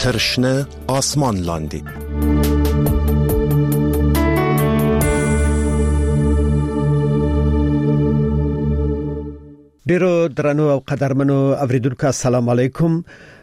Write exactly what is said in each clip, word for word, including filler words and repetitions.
ترشنه آسمان لاندی. ډیرو درنو او قدرمنو اوریدونکو السلام علیکم.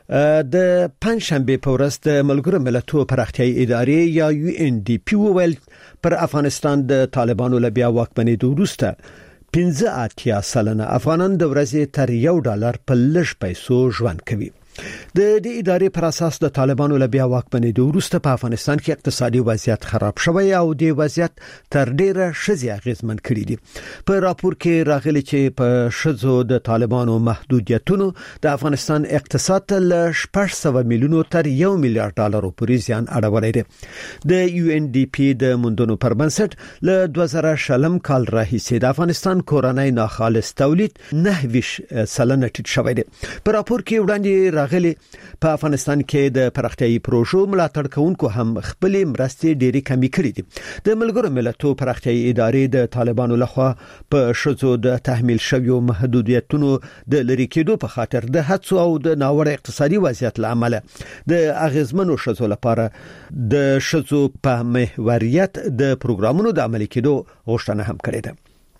د پنځشنبه په ورځ د ملګرو ملتونو پراختیايي ادارې یا یو ان ډي پی ویل پر افغانستان د طالبانو له بیا واکمنۍ وروسته پنځه اتیا سلنه افغانان د ورځې تر یو ډالر په لږ پیسو ژوند کوي. د دې ادارې پر اساس د طالبانو له بیا واکمنۍ وروسته په افغانستان کې اقتصادي وضعیت خراب شوی او د وضعیت تر ډیره شزي اغیزمن کړی دی. په راپور کې راغلي چې په شزو د طالبانو محدودیتونو د افغانستان اقتصاد له شپږ سوه میلیونو تر یو میلیارډ ډالر پورې زیان اړولی دی. د یو ان ډي پی د موندنو پر بنسټ له دوه زره شلم کال راهیسې د افغانستان کورنۍ ناخالص تولید نهه ویشت سلنه ټیټ شوی دی. په راپور کې وړاندې راغلي په افغانستان کې د پراختیايي پروژو ملاتړ کوونکو هم خپل مرستې ډېری کمی کړې دي. د ملګرو ملتونو پراختیايي ادارې د طالبانو لخوا په شذو د تحمیل شویو محدودیتونو د لری کېدو په خاطر د هڅو او د ناوړه اقتصادي وضعیت لامل د اغیزمنو شذو لپاره د شذو په محوریت د پروګرامونو د عملي کېدو غوښتنه هم کړې ده.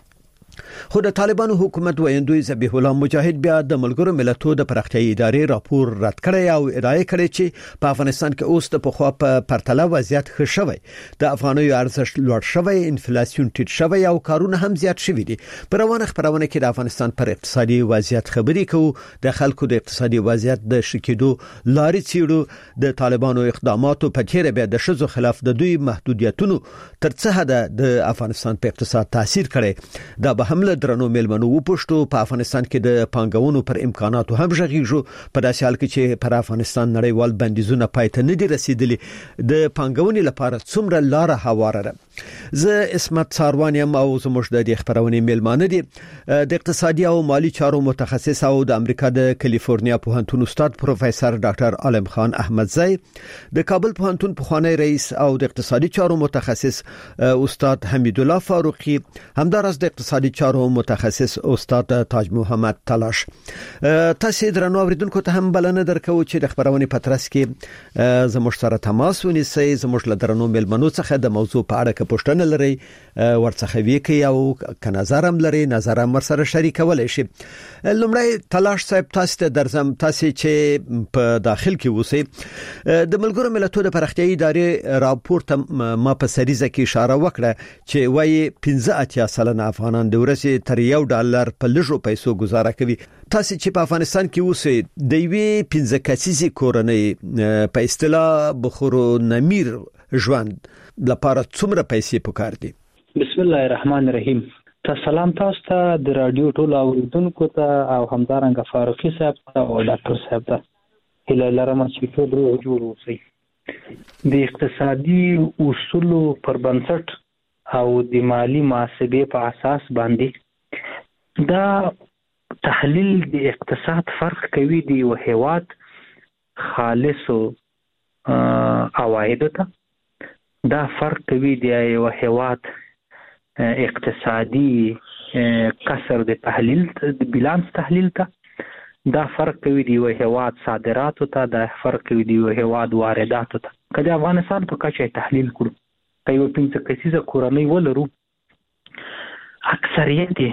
خو د طالبانو حکومت ویندوی ذبیح الله مجاهد بیا د ملګرو ملتونو د پراختیايي ادارې راپور رد کړی او ادعا کړې چې په افغانستان کې اوس د پخوا په پرتله وضعیت ښه شوی، د افغانیو ارزښت لوړ شوی، انفلیسیون ټیټ شوی او کارونه هم زیات شوي دي. په روانه خبرونه کې د افغانستان پر اقتصادي وضعیت خبرې کوو، د خلکو د اقتصادي وضعیت د شکیدو لارې څیړو، د طالبانو اقداماتو په تیر بیا د شذو خلاف د دوی محدودیتونو تر څه حد د افغانستان په اقتصاد تاثیر کړي. دا به هم له درنو ملمنو وپوښتو په افغانستان کې د پانګونو پر امکاناتو هم ژغېږو. په داسې حال کې چې پر افغانستان نړیوال بندیزونه پای ته نه دي رسیدلي، د پانګونې لپاره څومره لاره هواره ده. زه اسمت ساروان یم او زموږ د خبرونې ملمانه دي د اقتصادي او مالی چارو متخصص او د امریکا د کالیفورنیا پوهنتون استاد پروفیسور ډاکټر عالم خان احمدزی، د کابل پوهنتون پخوانی رئیس او د اقتصادي چارو متخصص استاد حمید الله فاروقی، همدارس د اقتصادي چارو متخصص استاد تاج محمد تلاش. تاسو درنو اوریدونکو ته هم بلنه درکو چې د خبرونې پترس کې زموږ سره تماس ونیسئ. زموږ له درنو ملمنو څخه د موضوع په اړه که پوښتنه لرئ ورڅخه وکړئ او که نظر هم لرئ نظر هم ورسره شریکولی شئ. لومړی تلاش صاحب، تاسو ته درځم، تاسو چې په داخل کې اوسئ، د ملګرو ملتونو د پراختیايي ادارې راپور ته ما په سریزه کې اشاره وکړه چې وایي پنځه اتیا سلنه افغانان د ورځې تر یو ډالر په لږو پیسو گزاره کوي. تاسو چې په افغانستان کې اوسئ، د یوې پنځه کسیزې کورنۍ په اصطلاح بخورو نمیر ژوند لپاره څومره پیسې پکار دي؟ بسم الله الرحمن الرحیم. تاسو سلام تاسو ته د رادیو ټول اوریدونکو ته او همدارنګه فاروقي صاحب ته او ډاکټر صاحب ته هیله لرم چې ټول روغ جوړ اوسئ. د اقتصادي اصولو پر بنسټ او د مالی محاسبې په اساس باندې دا تحلیل د اقتصاد فرق کوي د یو هیواد خالصو عوایدو ته، دا فرق کوي د یو هیواد اقتصادي کسر د تحلیل د بیلانس تحلیل ته، دا فرق کوي د یو هیواد صادراتو ته، دا فرق کوي د یو هیواد وارداتو ته. که د افغانستان په کچه تحلیل کړو، که یو پنځه کسیزه کورنۍ ولرو، اکثریت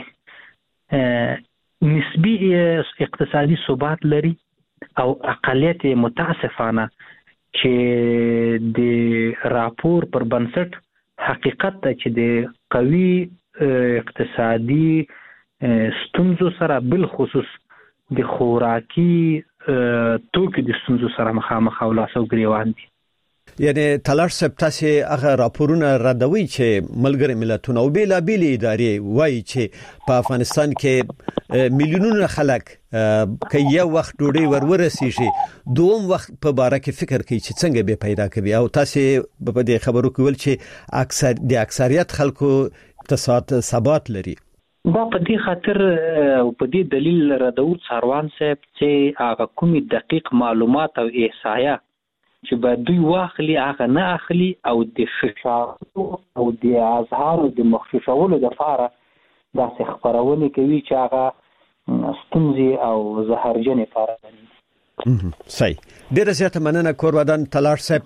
نسبی اقتصادي ثبات لري او اقلیت متاسفانه چې د راپور پر بنسټ حقیقت ته چې د قوي اقتصادي ستونزو سره بالخصوص د خوراکي توکو د ستونزو سره مخامخ او لاس او ګریوان دي. یعنی تلاش صاحب، تاسو هغه راپورونه ردوي چې ملګري ملتونه او بیلا بیل ادارې وایي چې په افغانستان کې میلیونونه خلک که یو وخت ډوډۍ ورورسیږي، دوم وخت په باره کې فکر کوي چې څنګه به پیدا کوي. او تاسو په دې خبرو کې ول چې اکثر د اکثریت خلکو اقتصاد ثبات لري. دا په دې خاطر او په دې دلیل ردو ساروان صاحب چې هغه کومي دقیق معلومات او احصایه چې به دوی واخلي هغه نه اخلي او د فشار او د اظهار او د مخففولو لپاره داسې خبرونه کوي چې هغه ستونزې او زهرجنې پاره دي. صحیح. ډیره زیاته مننه کورودان تلار صاحب.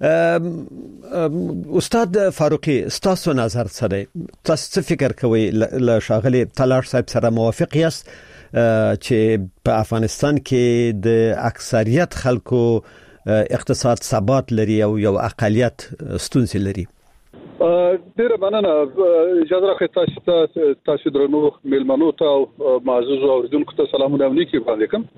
استاد فاروقي تاسو نظر سره تاسو فکر کوئ ل شاغلي تلار صاحب سره موافق یاست چې په افغانستان کې د اکثریت خلکو اقتصاد ثبات لري او یو اقلیت ستونزې لري؟ ډیره مننه. اجازه راکړئ تاسو تاسو درنو ملمنو ته او معزز اوریدونکو ته سلامونه او نیکی وړاندې کوم.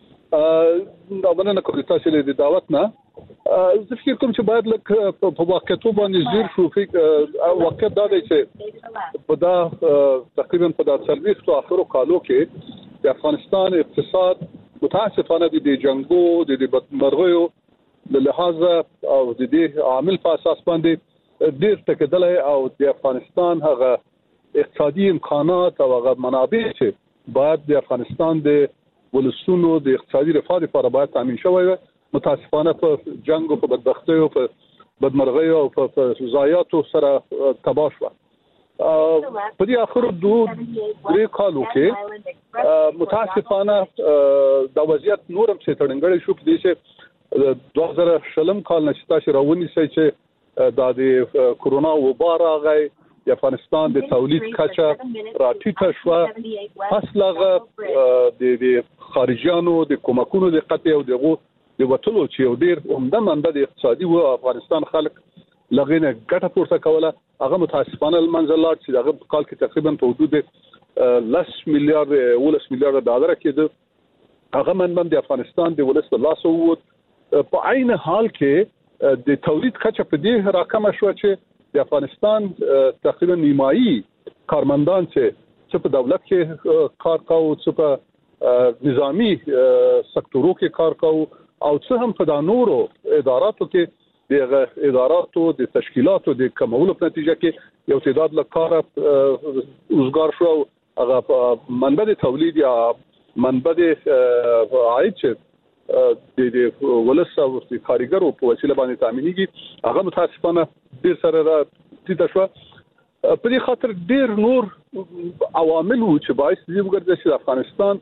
دا مننه کوم تاسو له دعوت نه. زه فکر کوم چې باید لکه په واقعیتو باندې زیر شو. فکر واقعیت دا دی چې په دا تقریبا په دا څلوېښتو اخرو کالو کې د افغانستان اقتصاد متاسفانه د جنگو د بدمرغیو له لحاظه او د دې عامل په اساس باندې ډیر ټکدلې او د افغانستان هغه اقتصادي امکانات او هغه منابع چې باید د افغانستان د ولسونو د اقتصادي رفاه لپاره باید تامین شوی وي متاسفانه په جنگ او په بدبختۍ او په بدمرغیو او په ضایعاتو سره تباه شو. په دې اخر دوه درې کالو کې متاسفانه د وضعیت نورم څه تړنګړی شو په دې چې دوه زره شلم کال نه چې راونی سي چې د کورونا وبا راغی د افغانستان د تولید کچه راټیټه شو. اصله د خارجيانو د کومکونو د قطع او دغه د وټلو چې یو ډیر عمده منبع د اقتصادي و افغانستان خلک لغینه ګټه پورته کوله هغه متاسفانه المنزلات چې دغه کال کې تقریبا په حدود لس میلیارډ ولس میلیارډ ډالر کې هغه منبع د افغانستان د ولس په لاس وو. په عین حال کې د تولید کچه په دې راکمه شو چې د افغانستان تقریبا نیمایي کارمندان چې په دولت کې کار کوي چې په نظامی سکتورو کې کار کوي او څه هم په نورو اداراتو کې د اداراتو د تشکیلاتو د کمولو په نتیجه کې یو تعداد لکاره روزګار شو. هغه منبع د تولید یا منبع د عاید چې د ولس او د کارګرو په وسیله باندې تامینېږي هغه متاسفانه ډیر سره راټیټه شو. په دې خاطر ډیر نور عوامل وو چې باعث دي وګرځي چې افغانستان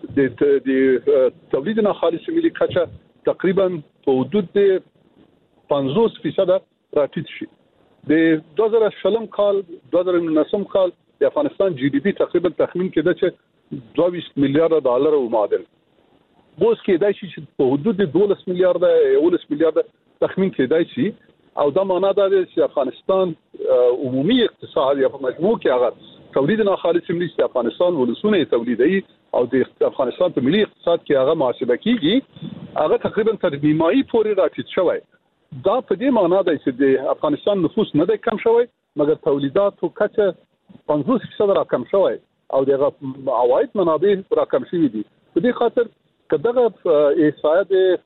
د د تولید نه خالص ملي کچه تقریبا په حدود پنځوس فیصد راټیټ شي. د دوه زره شلم کال دوه زره نهم کال د افغانستان جی ډي پی تقریبا تخمین کېده چې دوه ویشت میلیارډ ډالر او معادل اوس کېدای شي چې په حدود دولس میلیارډ یولس میلیارډ تخمین کېدای شي او دا معنا ده چې افغانستان عمومي اقتصاد یا په مجموع کې هغه تولید نه خالص ملي د افغانستان ولسونه تولیدي او د افغانستان په ملي اقتصاد کې هغه محاسبه کیږي هغه تقریبا تر نیمایي پورې راټیټ شوی. دا په دې معنا ده چې د افغانستان نفوس نه دی کم شوی مګر تولیدات او کچه پنځوس فیصد را کم شوی او دغه عواید منابع را کم شوي دي. په دې خاطر کداغه احصایه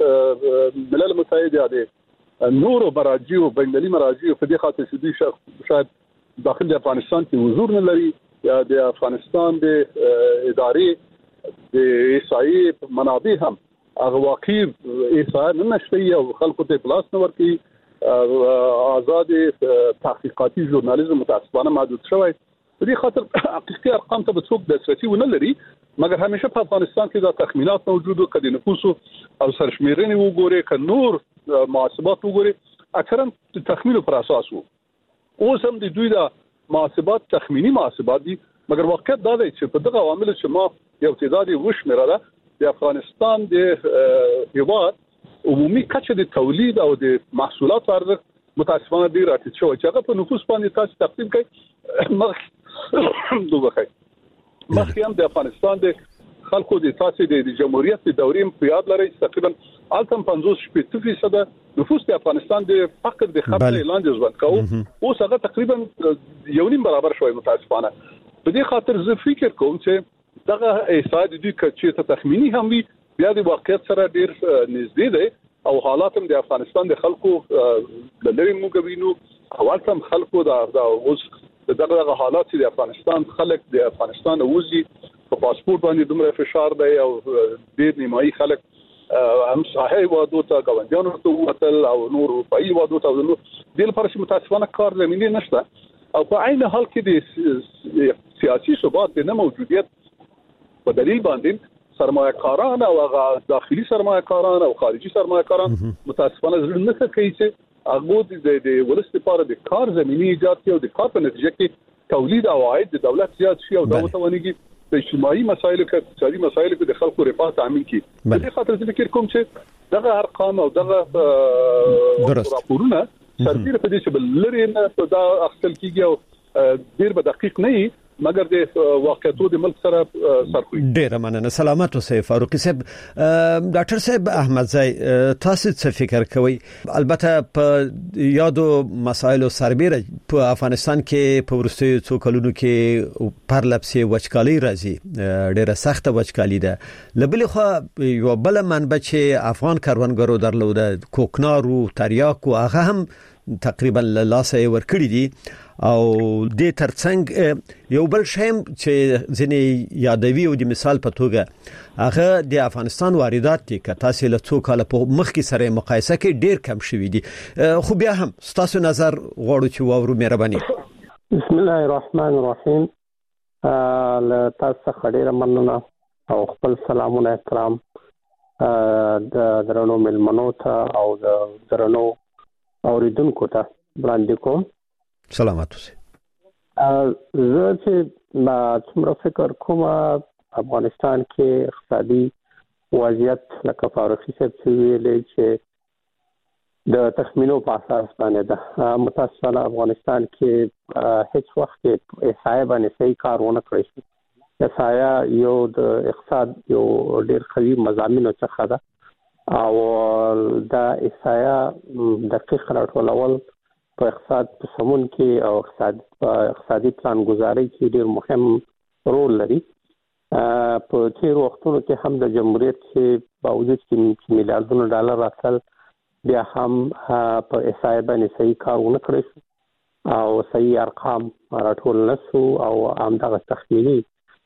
د ملل متحد یا د نورو مراجع او بینالمللي مراجع په دې خاطر چې دوی شاید داخل د افغانستان کې حضور نه لري یا د افغانستان د ادارې د احصایې منابع هم هغه واقعي احصایه نه نشته او خلکو ته پلاس نه ورکي. آزاد تحقیقاتي ژورنالیزم متاسفانه محدود شوی. په دې خاطر حقیقي ارقام ته به څوک دسترسي ونه لري مګر همیشه په افغانستان کې دا تخمینات موجود او کدي نفوس او سرشمیرنې وګوري ک نور محاسبات وګوري اکثرا د تخمینو پر اساس وو. اوس هم د دوی دا محاسبات تخمینی محاسبات دي مګر واقعیت دا دی چې په دغه عوامل چې ما یو تعداد وشمیرله د افغانستان د هیواد عمومي کچه د تولید او د محصولات ارزښت متاسفانه ډیر راټیټ شوی چې هغه په نفوس باندې تاسو تقسیم کړئ مخ دوه مخکې د افغانستان د خلکو د تاسو د جمهوریت د دورې په یاد لرئ تقریبا التم پنځوس فیصد نفوس د افغانستان د فقر د خطر اعلان ژوند کوي اوس هغه تقریبا یو نیم برابر شوی متاسفانه. په دې خاطر زه فکر کوم چې دغه احصایه د دوی کچې ته تخمینی هم وي بیا د واقعیت سره ډیر نږدې دی او حالات هم د افغانستان د خلکو د لری موګوینو او هم خلکو د اوس دغه حالات چې د افغانستان خلک د افغانستان اوزي په پاسپورت باندې دومره فشار دی او ډیر نیمایي خلک هم صحیح وادو ته غوښتنه ورته وتل او نور په ای وادو ته نو د لپاره متاسفانه کار زمينه نشته او په عین حال کې د سیاسي ثبات نه موجودیت په دلیل باندې سرمایه‌کاران او هغه داخلي سرمایه‌کاران او خارجي سرمایه‌کاران متاسفانه زړه نه کوي چې هغه د ولست لپاره د کار زميني ایجاد کړي او د کار په نتیجه کې تولید او عاید د دولت زیات شي او دا وتوانيږي د اجتماعي مسایلو کې اقتصادي مسایلو کې د خلکو رفاه تامین کړي. د دې خاطر چې فکر کوم چې دغه ارقام او دغه راپورونه سرتیر په دې چې بلری نه دا اخصل کیږي او ډیر به دقیق نه وي مګر د واقعیتو د ملک سره سرخوي. ډیر مننه. سلامات اوسئ فاروقي صاحب. ډاکټر صاحب احمدزی تاسو څه فکر کوئ؟ البته په یادو مسایلو سربېره په افغانستان کې په ورستیو څو کلونو کې پرلپسې وچکالي راځي، ډیره سخته وچکالي ده. لبلې خو یو بل منبع چې افغان کاروانګرو درلوده کوکنارو تریاکو هغه هم تقریبا لاسه ورکړي دي او د ترڅنګ یو بل شیم چې ځنې یادوي او د مثال په توګه هغه د افغانستان واردات دي که تاسو له څو کال په مخکې سره مقایسه کې ډیر کم شوي دي، خو بیا هم تاسو نظر غواړو چې واورو مهرباني. بسم الله الرحمن الرحیم. له تاسو خډيره مننه او خپل سلامونه احترام د درنو ملمنو ته او د درنو اوریدونکو ته وړاندې کوم. سلامات اوسئ. زه چې ما څومره فکر کوم افغانستان کې اقتصادي وضعیت لکه فاروقي صاحب چې ویلي چې د تخمینو په اساس باندې ده، متاسفانه افغانستان کې هیڅ وخت احصایه باندې صحیح کار ونه کړی شي. احصایه یو د اقتصاد یو ډېر قوي مضامینو څخه ده او دا احصایه دقیق راټولول په اقتصاد په سمون کې او اقتصاد اقتصادي پلان گزاري کې ډېر مهم رول لري. په تیر وختونو کې هم د جمهوریت کې باوجود چې میلیارډونو ډالر راتل بیا هم په احصایه باندې صحیح کار ونه کړی شو او صحیح ارقام راټول نه شو او همدغه تخمینی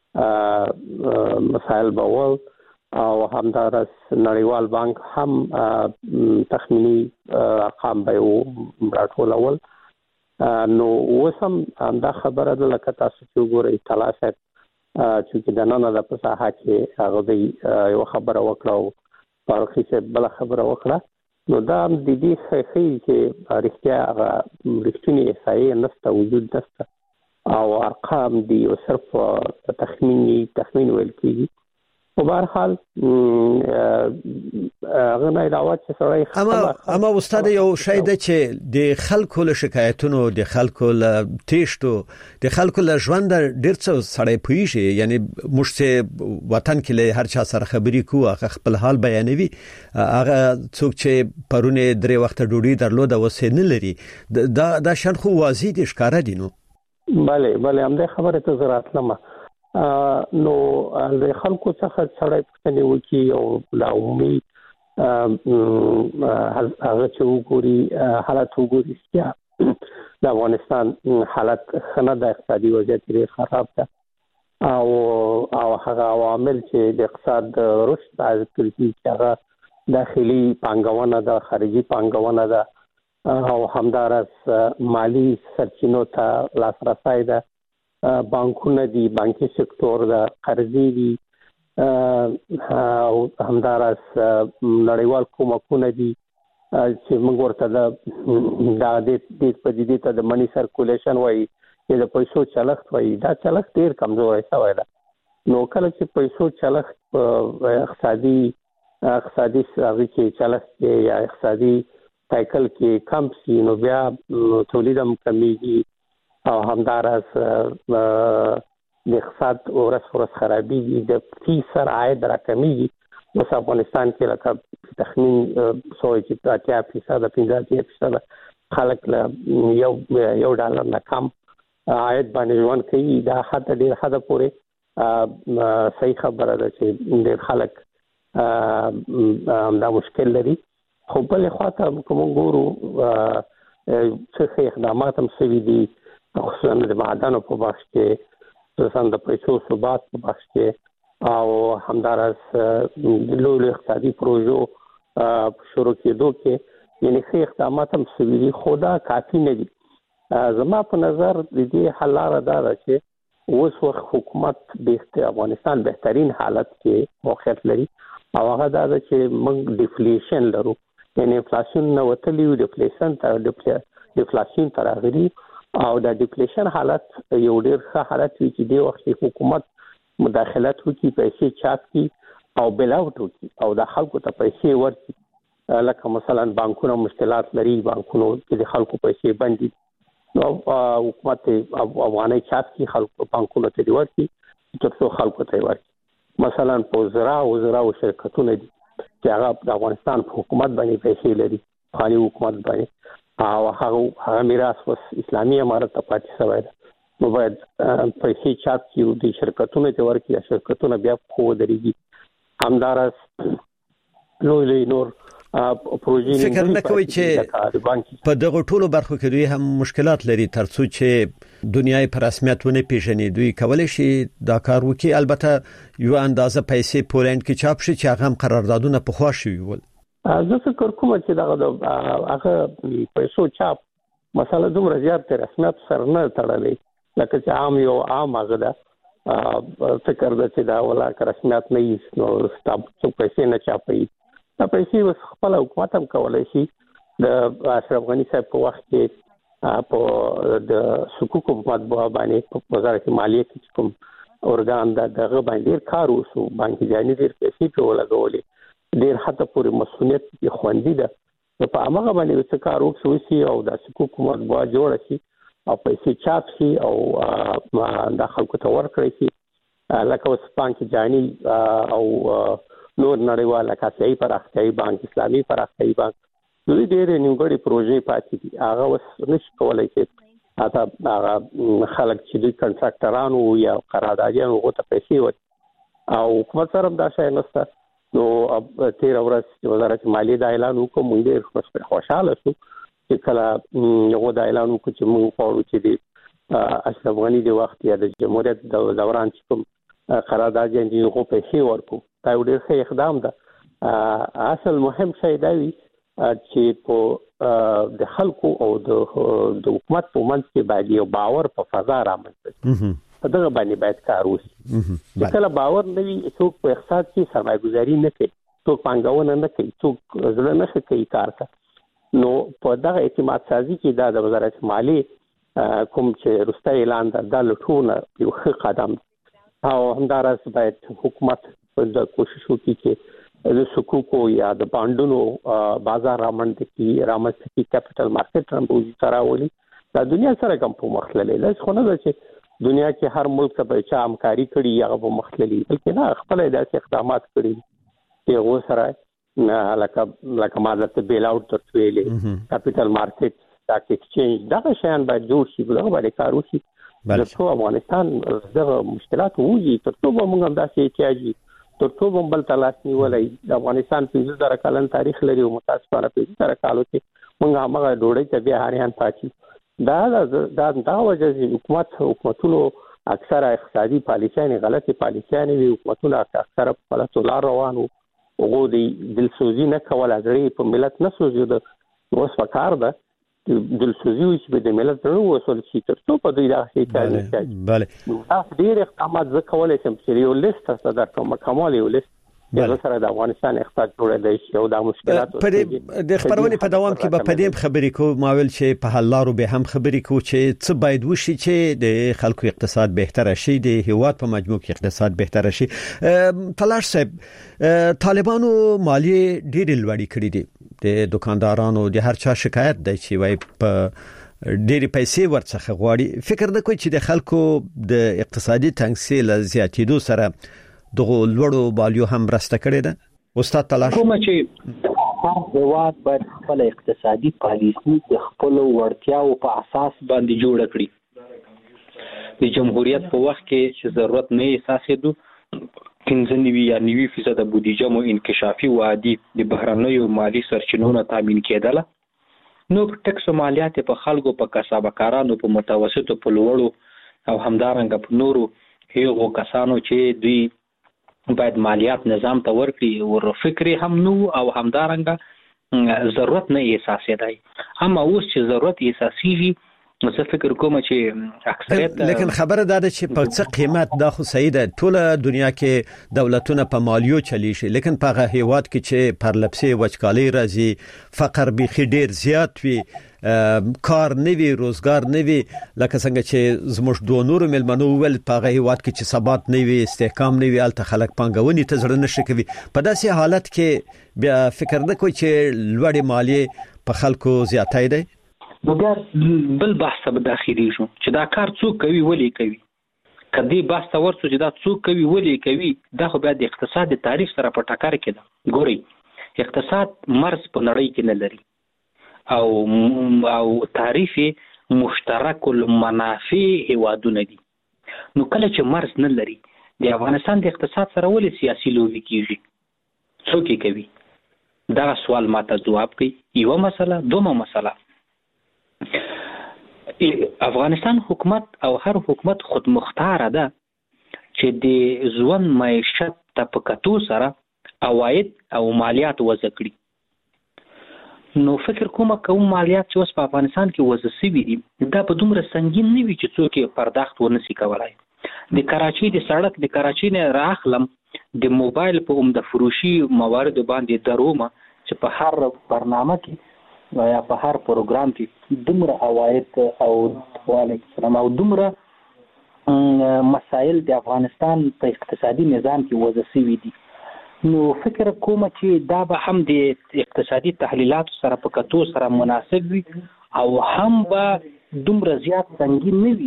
مسایل بول او همدارس نړیوال بانک هم تخمینی ارقام به راټولول. نو وسم دا خبره ده لکه تاسو چې وګورئ طلا صاحب چې د نن د پساحه کې هغه یو خبره وکړه او فاروقي صاحب بل خبره وکړه، نو دا د دې ښیي چې رښتیا هغه رښتینی احصایې نشته، وجود نشته او ارقام دي او صرف تخمینی تخمین ویل کېږي. په هر حال هغه نه علاوه چې سړی اما اما استاد یو شی ده چې د خلکو له شکایتونو د خلکو له تیشتو د خلکو له ژوند ډیر څه سړی پوهیږي، یعنی موږ چې وطن کې له هر چا سره خبرې کوو هغه خپل حال بیانوي، هغه څوک چې پرونه درې وخت ډوډۍ درلوده وسې نه لري، دا دا شان خو واضح دي ښکارا دي. نو bale bale هم د خبره ته زراعت لمه نو د خلکو څخه سړی پوښتنه وکړي او لا عمومي هغه چې وګوري حالت وګوري چې د افغانستان حالت خنه د اقتصادي وضعیت لري خراب ده او او هغه عوامل چې د اقتصاد رشد باعث کړي چې هغه داخلي پانګونه ده، خارجي پانګونه ده او همدارس مالی سرچینو ته لاسرسي ده، بانکونه دي، بانکي سکتور ده، قرضې دي او همدارس نړیوال کومکونه دي چې موږ ورته د د پدیدې ته د منی سرکولیشن وایي چې د پیسو چلښت وایي. دا چلښت ډېر کمزوری شوی ده. نو کله چې پیسو چلښت اقتصادي اقتصادي هغه کې چلښت یا اقتصادي سایکل کې کم شي نو بیا تولید هم کمیږي او همدارس د اقتصاد ورځ ورځ خرابېږي، د فیصد عاید راکمیږي. اوس افغانستان کې لکه تخمین سوی چې اتیا فیصد پنځه اتیا فیصد خلک له یو یو ډالر نه کم عاید باندې ژوند کوي. دا حتی ډېر حده پورې صحیح خبره ده چې ډېر خلک دا مشکل لري. خو بلې خواته کوم ګورو څه اقدامات هم شوي دي خصوصا د معدنو په بخش کې، خصوصا د پیسو ثبات په بخش کې او همدارس د لوی اقتصادي پروژو شروع کېدو کې، یعنی ښه اقدامات هم شوي دي خو دا کافي نه دي. زما په نظر د دې حل لاره دا ده چې اوس وخت حکومت د افغانستان بهترین حالت کې موقعیت لري او هغه دا چې موږ ډیفلیشن لرو، یعنی انفلیشن نو وتلی ډیفلیشن ته ډیفلیشن تر راغلی او د ډیفلیشن حالت یو ډیر ښه حالت وي چې د وخت حکومت مداخلت وکړي، پیسې چاپ کړي او بیل اوټ وکړي او د خلکو ته پیسې ورکړي. لکه مثلا بانکونه مشکلات لري، بانکونو کې د خلکو پیسې بند دي، نو حکومت افغاني چاپ کړي، خلکو بانکونو ته ورکړي تر څو خلکو ته ورکړي. مثلا په زراعت او زراعت شرکتونه دي چې هغه د افغانستان په حکومت باندې پیسې لري، خالي حکومت باندې، او هغه هغه میراث اوس اسلامي امارت ته پاتې شوی دی. نو باید پیسې چاپ کړي، د شرکتونو ته ورکړي، شرکتونه بیا خو درېږي. همدارس لوی لوی نور پروژې فکر نه کوي چې په دغه ټولو برخو کې دوی هم مشکلات لري ترڅو چې دنیاي په رسمیت ونه پیژني. دوی کولای شي دا کار وکړي، البته یو اندازه پیسې پولند کې چاپ شي چې هغه هم قراردادونه په خوا شي ول. زه فکر کوم چې دغه هغه پیسو چاپ مسله دومره زیات رسمیت سره نه تړلې، لکه چې عام یو عام هغه ده فکر ده چې دا ولا رسمیت نه وي نو ستاسو پیسې نه چاپي. دا پیسې وس خپل حکومت هم کولای شي. د اشرف غنی صاحب په وخت کې په د حقوق مطبوعه باندې په وزارت مالیه کې کوم اورګان دا دغه باندې کار وسو، بانکي ځاني ډیر پیسې په ولګولې، ډیر حتی پورې مسؤلیت یې خوندې ده په هغه باندې څه کار وسو شي او د حقوق مطبوعه جوړ شي او پیسې چاپ شي او د خلکو ته ورکړي شي. لکه اوس بانکي ځاني او نور نړیوال لکه سیاسي پراختیايي بانک، اسلامي پراختیايي بانک، دوی ډېرې نیمګړې پروژې پاتې دي. هغه اوس نشي کولای چې اته هغه خلک چې دوی کنټراکټران او یا قراردادیان هغه ته پیسې ورکړي او حکومت سره دا شای نشته. نو تیر ورځ وزارت مالیه دا اعلان وکړ، موږ ډېر خوشاله شو چې کله یو دا اعلان وکړ چې موږ غواړو چې د اشرف غنی د وخت یا د جمهوریت د دوران چې کوم قراردادیان دي هغه پیسې ورکړو. دا یو ډېر ښه اقدام ده. اصل مهم شی دا وي چې په د خلکو او د حکومت په منځ کې باید یو باور په فضا رامنځته شي. په دغه باندې باید کار وشي. چې کله باور نه وي، څوک په اقتصاد کې سرمایه‌ګذاري نه کوي، څوک پانګونه نه کوي، څوک زړه نه کوي کار ته. نو په دغه اعتماد سازي کې دا د وزارت مالیه کوم چې وروستی اعلان ده دا لټونه یو ښه قدم او همدارس باید حکومت د کوشش وکړي چې د حقوقو یا د باندونو بازار رامنځته کړي، رامنځته کړي کیپټل مارکیټ رامنځته تراولي. دا دنیا سره کوم په مخللې لږ خو نه ده چې دنیا کې هر ملک ته چا همکاري کړي یا په مخللې، بلکې نه خپل داسې اقدامات کړي چې هغه سره لکه لکه ماده ته بیل اوټ ترڅویلې کیپټل مارکیټ دا ایکسچینج دا شیان باید جوړ شي، دغه باندې کار وشي. ترڅو افغانستان دغه مشکلات وږي، ترڅو موږ هم داسې احتیاجي ترڅو هم بل تلاش نیولای. د افغانستان پنځه زره کلن تاریخ لري او متاسفانه پنځه زره کالو کې موږ هغه ډوړې ته بیا هریان پاتې. دا دا دا وجه چې حکومت حکومتونو اکثره اقتصادي پالیسیانې غلطي پالیسیانې وي، حکومتونه اکثره په غلطو لار روان وو، هغه د دلسوزي نه کوله، غړي په ملت نه سوزي. د اوس پکار ده دلسوزي چې د ملت نه وصول شي ترڅو په دوی دا شي کوي. بله تاسو ډیر اقدامات زه کولای شم چې یو لیست تاسو درکوم، کومال یو لیست د سره د افغانستان اقتصاد جوړېدای شي او د مشکلات په د خبرونه په دوام کې به په دې خبرې کو ماول چې په حل لارو به هم خبرې کو چې څه باید وشي چې د خلکو اقتصاد بهتر شي، د هیواد په مجموع کې اقتصاد بهتر شي. تلاش صاحب، طالبانو مالی ډېر لوړې کړې دي، د دکاندارانو د هر چا شکایت دی چې وای په ډېری پیسې ورڅخه غواړي. فکر نه کوي چې د خلکو د اقتصادي تنګسي له زیاتېدو سره دغه لوړو بالیو هم راسته کړی ده؟ استاد تلاش کوم چې هر هیواد باید خپل اقتصادي پالیسي د خپل وړتیاو په اساس باندې جوړ کړي. د جمهوریت په وخت کې چې ضرورت نه احساسېدو، پنځه نوي یا نوي فیصد بودیجه مو انکشافي وادي د بهرنیو مالی سرچینو نه تامین کېدله. نو ټکس مالیات په خلکو په کسب کارانو په متوسطو په لوړو او همدارنګه په نورو هغو کسانو چې دوی باید مالیات نظام ته ورکړي ور فکر هم نو او همدارنګه ضرورت نه احساسېدای. اما اوس چې ضرورت احساسېږي نو څه فکر کوم چې اکثریت لیکن خبره دا ده چې په څه قیمت دا خو صحیح ده ټول دنیا کې دولتونه په مالیو چلی شي لیکن په هغه هیواد کې چې پرلپسې وچکالي راځي فقر بيخي ډیر زیات وي کار نوي روزګار نوي لکه څنګه چې زموږ دوه نور ملمنو ول په هغه هیواد کې چې ثبات نوي استحکام نوي الته خلک پنګونی ته ځړنه نشي کوي په داسې حالت کې بیا فکر نه کوي چې لوړې مالیه په خلکو زیاتای دی نو بیا بل بحث به داخلي شو چې دا کار څوک کوي ولې کوي کدی بحث ورته چې دا څوک کوي ولې کوي دا خو بیا د اقتصاد تاریخ سره په ټکر کې ده ګوري اقتصاد مرز په نړۍ کې نه لري او او تعریف مشترک المنافع هوادونه دي نو کله چې مرز نه لري د افغانستان د اقتصاد سره ولې سیاسي لوبي کیږي څوک کوي دا سوال ماته جواب کوي یو مسله دومره مسله افغانستان حکومت او هر حکومت خود مختار ده چې د ژوند معیشت ته په کتو سره عواید او مالیات وضع کړي نو فکر کوم کوم مالیات چې اوس په افغانستان کې وضع شوي دي دا په دومره سنگین نه وي چې څوک یې پرداخت ونشي کولای د کراچۍ د سړک د کراچۍ نه راخلم د موبایل په عمده فروشي موارد باندې درومه چې په هر برنامه کې یا په هر پروګرام کې دومره عواید او وعلیکم السلام او دومره مسائل د افغانستان په اقتصادي نظام کې وضع شوي دي نو فکر کوم چې دا به هم د اقتصادي تحلیلات سره په کتو سره مناسب وي او هم به دومره زیات سنگین نه وي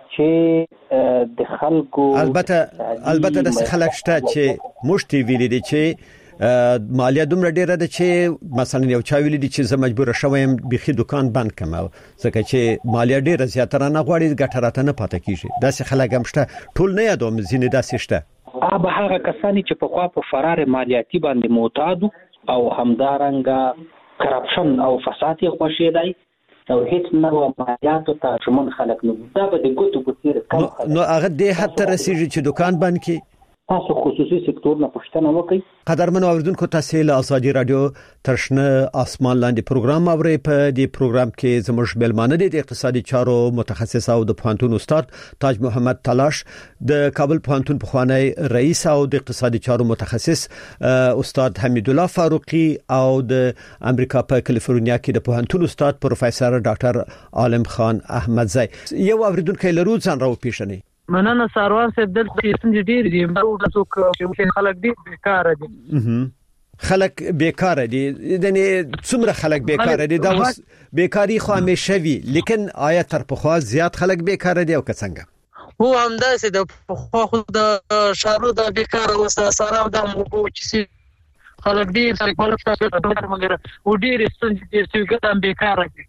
چې د خلکو البته البته د خلک شته چې مشتي ویلي دي چې مالیه دومره ډیره ده چې مثلا یو چا ویلي دي چې زه مجبور شوم بيخي دکان بند کړم ځکه چې مالیه ډیره زیاتره نه غواړي ګټه راته نه پاتې کیږي داسې خلک هم شته ټول نه یادوم ځینې داسې شته به هغه کسانی چې په خوا په فرار مالیاتي باندې معتاد او همدارنګه کرپشن او فساد یې خوښي دی او هیڅ نه و مالیاتو ته شمن خلک نه دا به د ګوتو ګوتیر کم نو هغه دې حتی رسیږي چې دکان بند کی تاسو خصوصي سکتور نه پښتنه وکړي قدرمن اوریدونکو تاسو له ازادي رادیو ترشنه اسمان لاندې پروګرام اوري په دې پروګرام کې زموږ ملمانه دي د اقتصادي چارو متخصص او د پوهنتون استاد تاج محمد تلاش د کابل پوهنتون پخوانی رئیس او د اقتصادي چارو متخصص استاد حمید الله فاروقي او د امریکا په کالیفورنیا کې د پوهنتون استاد پروفیسور ډاکټر عالم خان احمدزی یو اوریدونکو له روز ځان راو پیښني مننه ساروان صاحب دلته څنګه ډیر دي موږ څوک خلک دي بیکار دي خلک بیکار دي یعنی څومره خلک بیکار دي دا اوس بیکاری خو همیشه وي لیکن آیا تر پخوا زیات خلک بیکار دي او څنګه هو همداسې د پخوا خو د شارو د بیکار او سارا د موږ چې خلک دي خلک په تاسو ته مګر و ډیر څنګه چې ګټم بیکار دي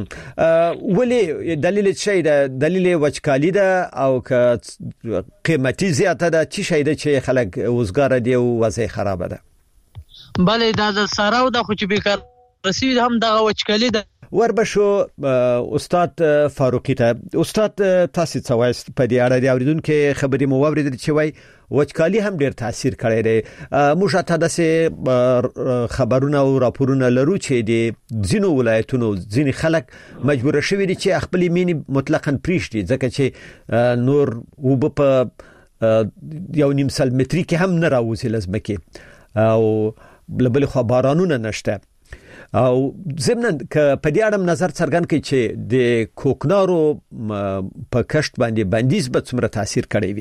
ولی دلیل چی ده دلیل وچکالی ده او که قیمتي زیاته ده چی شي ده چې خلک وزګار دي او وضع خراب ده بله دا د ساراو د خو چې بیکار رسید هم د وچکالی ده وربشو استاد فاروقي ته استاد تاسو څه وایي په دې اړه د اوریدونکو خبرې مو اوریدل چې وایي وچکالي هم ډیر تاثیر کړی دی موږ ته داسې خبرونه او راپورونه لرو چې د ځینو ولایتونو ځینې خلک مجبور شوي دي چې خپل مینی مطلقاً پریږدي ځکه چې نور وب په یو نیم سل متري کې هم نه راوځي لازمکه او بل خو بارانونه نشته او زمنن ک په دې اړه نظر څرګند کړي چې د کوکنارو په کشت باندې بندیز به څومره تاثیر کړی وي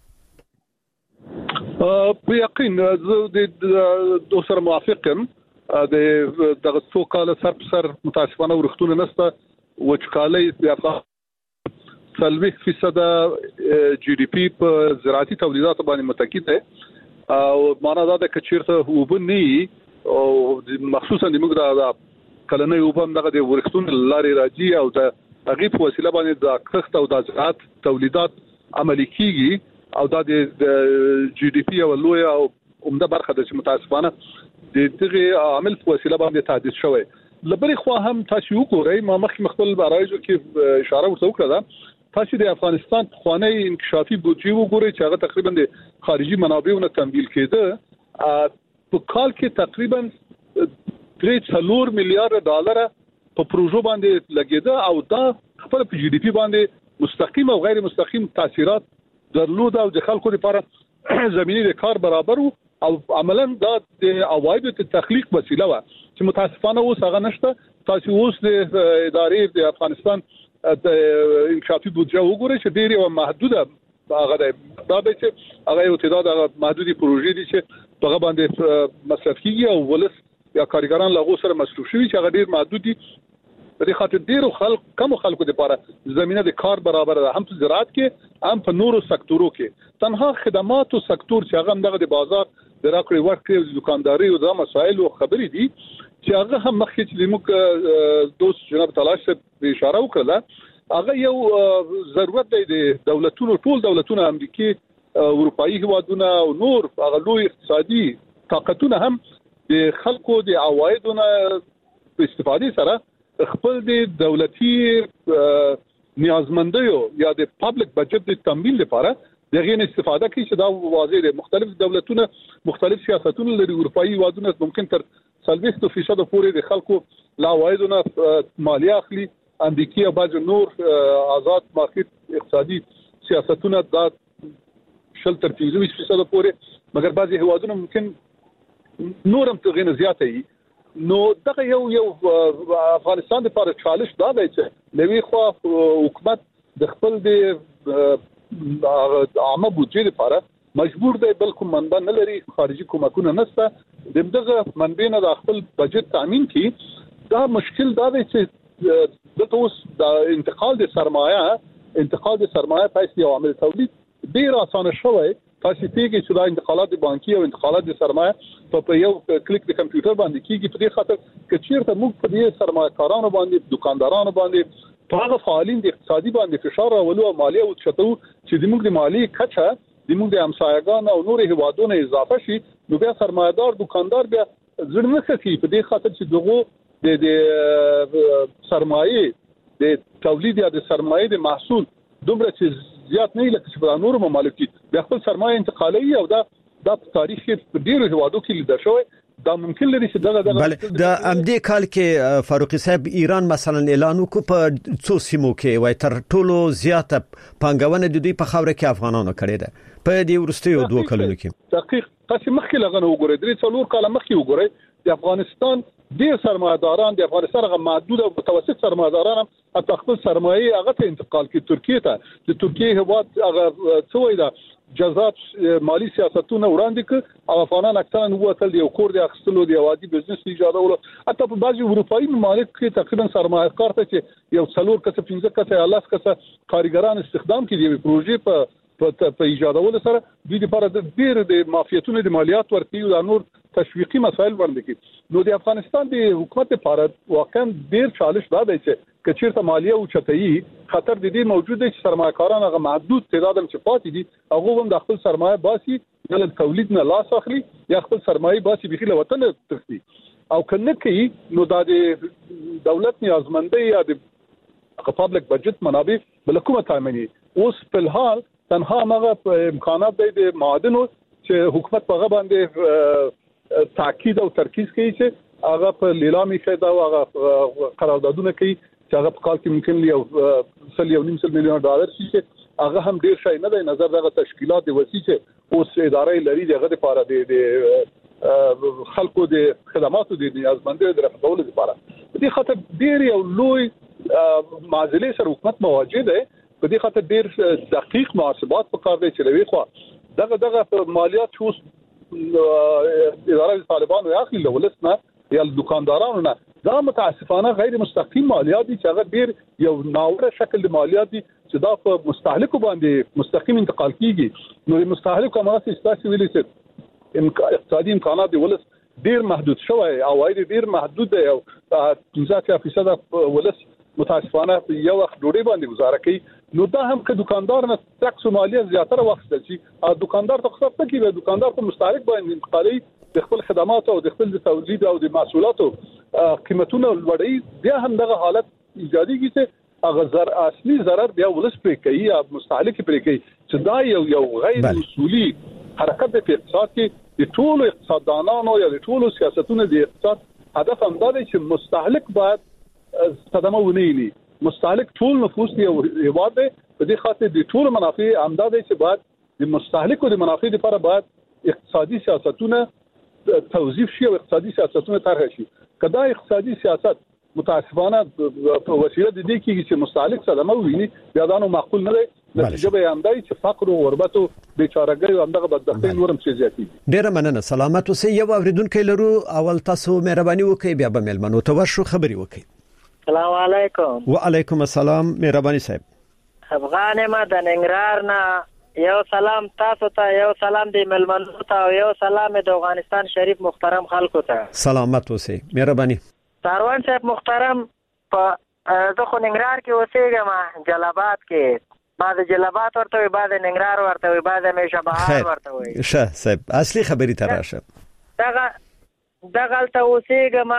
په یقین زه د دوسر موافقم د دغه څو کال سر په سر متاسفانه ورختونه نسته وچکالي د افغانستان څلوي فیصد جی ډي پی په زراعتي تولیدات باندې متکی ده او معنا دا د کچیرته وبني او مخصوصا د موږ د کلنې وبم دغه د ورختونه لاري راځي او د هغه په وسیله باندې د کښت او د زراعت تولیدات عملي کیږي او دا د جی ډي پی او لوی او عمده برخه د متاسفانه د دغه عامل په وسیله باندې تحديث شوی لبري خو هم تاسو وګورئ ما مخکې مختل برایزو کې اشاره ورته وکړه تاسو د افغانستان خوانی انکشافي بودجه وګورئ چې هغه تقریبا د خارجي منابعونو تمویل کېده په کال کې تقریبا درې څلور میلیارډ ډالر په پروژو باندې لګیده او دا خپل په جی ډي پی باندې مستقیم او غیر مستقیم تاثیرات درلود او د خلکو لپاره زمینی د کار برابر او عملاً دا د عوایدو ته تخلیق وسیله و چې متاسفانه اوس هغه نشته. تاسو اوس د ادارې د افغانستان د انکشافي بودجه وګورئ چې ډېر یو محدوده هغه دا به چې هغه یو تعداد هغه محدودي پروژې دي چې هغه باندې مصرف کیږي او ولس یا کارګران له غو سره مصروف شوي چې هغه ډېر محدود دي. په دې خاطر ډېر خلک کم خلکو لپاره زمينه د کار برابر ده، هم په زراعت کې هم په نورو سکتورو کې. تنها خدمات او سکتور چې هغه دغه د بازار د راکړې ورکړې د دکانداري او د مسایل او خبرې دي چې هغه هم مخکې چې موږ دوست جناب تلاش ته اشاره وکړه، هغه یو ضرورت دی د دولتونو، ټول دولتونو امریکای، اروپאי هوادونه او نور هغه لوی اقتصادي طاقتونه هم د خلکو د عوایدونو په استفادې سره خپل د دولتي نیازمندیو یا د پبلک بجټ د تمویل لپاره دغه استفاده کوي چې دا واضح دي. مختلف دولتونه مختلف سیاستونه لري. اروپאי هوادونه ممکن تر څلويخ فیصد پورې د خلکو لا عوایدونه مالیه اخلي. امریکای او بعض نور آزاد مارکیټ اقتصادي سیاستونه دا شل تر پنځه فیصد پورې، مګر بعض هوادونه ممکن نورم تغین زیاته وي. نو دغه یو یو افغانستان لپاره چالش دا دی چې نوې خو حکومت د خپل د عامه بودجې لپاره مجبور دی، بل کوم منبع نه لري، خارجي کومکونه نشته، دغه منبع نه د خپل بجټ تامین کی. دا مشکل دا دی چې د اوس د انتقال د سرمایه انتقال د سرمایه پیسې او عامل تولید ډیر اسانه شوی. تاسو پیږئ چې دا انتقالات بانکي او انتقالات د سرمایه په یو کلیک د کمپیوټر باندې کیږي. په دې خاطر چې چیرته موږ په دې سرمایه‌کارانو باندې، دکاندارانو باندې، په هغه فعالین د اقتصادي باندې فشار راولو او مالیه او چتو چې د موږ د مالی کچه د موږ د همسایګانو او نور هوادونو اضافه شي، نو بیا سرمایه‌دار دکاندار بیا ځړ نه کوي. په دې خاطر چې دغه د سرمایه د تولید یا د سرمایه د محصول دومره چې زیات نه لکه چې په نورو ممالکو د خپل سرمایه انتقالي او دا د تاریخ په ډیرو هوادو کې لیدل شوی. دا ممکن لري چې دغه دغه بله د امدې کال کې فاروقي صاحب ایران مثلا اعلان وکړ په څو سیمو کې وای تر ټولو زیاته پنګونه د دوی په خاور کې افغانانو کړې ده په دې ورستیو دوه کلونو کې. دقیق تاسو مخکې لغنه وګورئ، درې څلور کال مخکې وګورئ د افغانستان ډیر سرمایه‌داران د افغانستان هغه محدود او متوسط سرمایه‌داران هم خپل سرمایه هغه ته انتقال کړي ترکیه ته. د ترکیه هواد هغه څوې ده جزات مالی سیاستونه وړاندې کړ او افغانان اکثرا ووتل یو کور د اخستلو د یوادي بزنس اجازه ول. حتی په بعضي اروپאי ممالک کې تقریبا سرمایه‌کار ته چې یو څلور کسه پنځه کسه یا لاس کسه کارګران استخدام کړي د پروژې په په په ایجاد ول سره دوی لپاره د ډیر د مافیاتونو د مالیات ورکړي او نور تشویقي مسایل وړاندې کړي. نو د افغانستان د حکومت لپاره واقعا ډیر چالش دا دی چې کچیرته مالیه او چتایي خطر د دې موجود دی چې سرمایه‌کاران هغه محدود تعداد هم چې پاتې دي هغه هم د خپل سرمایه باسي یا د تولید نه لاس اخلي یا خپل سرمایه باسي بخیل وطن تختی او کنه کوي. نو د دولت نیازمندي یا د پبلک بجټ منابع بل کومه تامیني اوس په الحال تنها هغه امکانات دی د معادنو چې حکومت په غو باندې تاکید او ترکیز کوي چې هغه په لیلامي شیدا او هغه قراردادونه کوي چې هغه په کال کې ممکن یو سل یو نیم سل میلیون ډالر شي چې هغه هم ډیر شي نه دی. نظر دغه تشکیلات د وسیله اوس ادارې لري دغه لپاره د خلکو د خدماتو د نیازمندۍ د رفعولو لپاره. په دې خاطر ډیر یو لوی معضله سره حکومت مواجه دی. په دې خاطر ډیر دقیق محاسبات په کار دی چې لوي خو دغه دغه مالیات اوس اداره طالبانو یا اخلي ولسنا یا دکاندارانو نه دا متاسفانه غیر مستقیم مالیات دي چې هغه ډیر یو ناوړه شکل د مالیات دي چې دا په مستهلکو باندې مستقیم انتقال کیږي. نو مستهلکو امارات استاسي ویلي چې اقتصادي امکانات د ولس ډیر محدود شوی او عاید ډیر محدود دی او پنځه فیصد ولس متاسفانه یو وخت ډوډۍ باندې گزاره کوي. نو دا هم که دکاندار نه ټکس او مالیه زیاتره واخیستل شي او دکاندار ته خصوصا کوي دکاندار په مستهلک باندې انتقالي د خپل خدمات او د خپل تولید او د محصولاتو قیمتونه لوړي بیا هم دغه حالت ایجادي کیږي هغه زر اصلي ضرر بیا ولس پرې کوي یا مستهلک پرې کوي چې دا یو یو غیر اصولي حرکت په اقتصاد کې د ټولو اقتصاددانانو یا د ټولو سیاستونو د اقتصاد هدف هم دا دی چې مستهلک باید صدمه ونیلي مستهلک ټول نفوس دی هیواد دی په دې خاطر د ټول منافع آمده دي چې بعد د مستهلکو د منافع لپاره بعد اقتصادي سیاستونه توظیف شي او اقتصادي سیاستونه طرح شي. کدا اقتصادي سیاست متاسفانه په وسیله د دې کې چې مستهلک صدمه ویني بیا دا نو معقول نه دی. نتیجه به هم دی چې فقر او غربت او بیچارهګۍ او همدغه بدبختۍ نورم څه زیاتې. ډیره مننه. سلامات اوسئ. یو اوریدونکو لرو. اول تاسو مهرباني وکړئ بیا به ملمنو ته ورشو خبري وکړئ. السلام علیکم. وعلیکم السلام. مهرباني صاحب. افغان ما د ننګرهار نه یو سلام تاسو ته، یو سلام دی ملمنو ته، او یو سلام د افغانستان شریف محترم خلکو ته. سلامات اوسئ. مهرباني. ساروان صاحب محترم، په زه خو ننګرهار کې اوسېږم، جلاباد کې. ما د جلاباد ورته وي، بعد ننګرهار ورته وي، بعد همیشه بهار ورته وي. ښه صاحب، اصلي خبرې ته راشه. دغه دغلته اوسېږم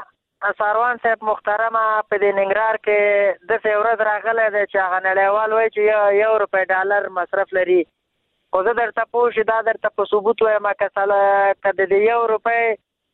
ساروان صاحب محترمه. په دې ننګرهار کې داسې ورځ راغلی دی چې هغه نړیوال وایي چې یو روپۍ ډالر مصرف لري. خو زه درته پوه شي دا درته په ثبوت وایم که د یو روپۍ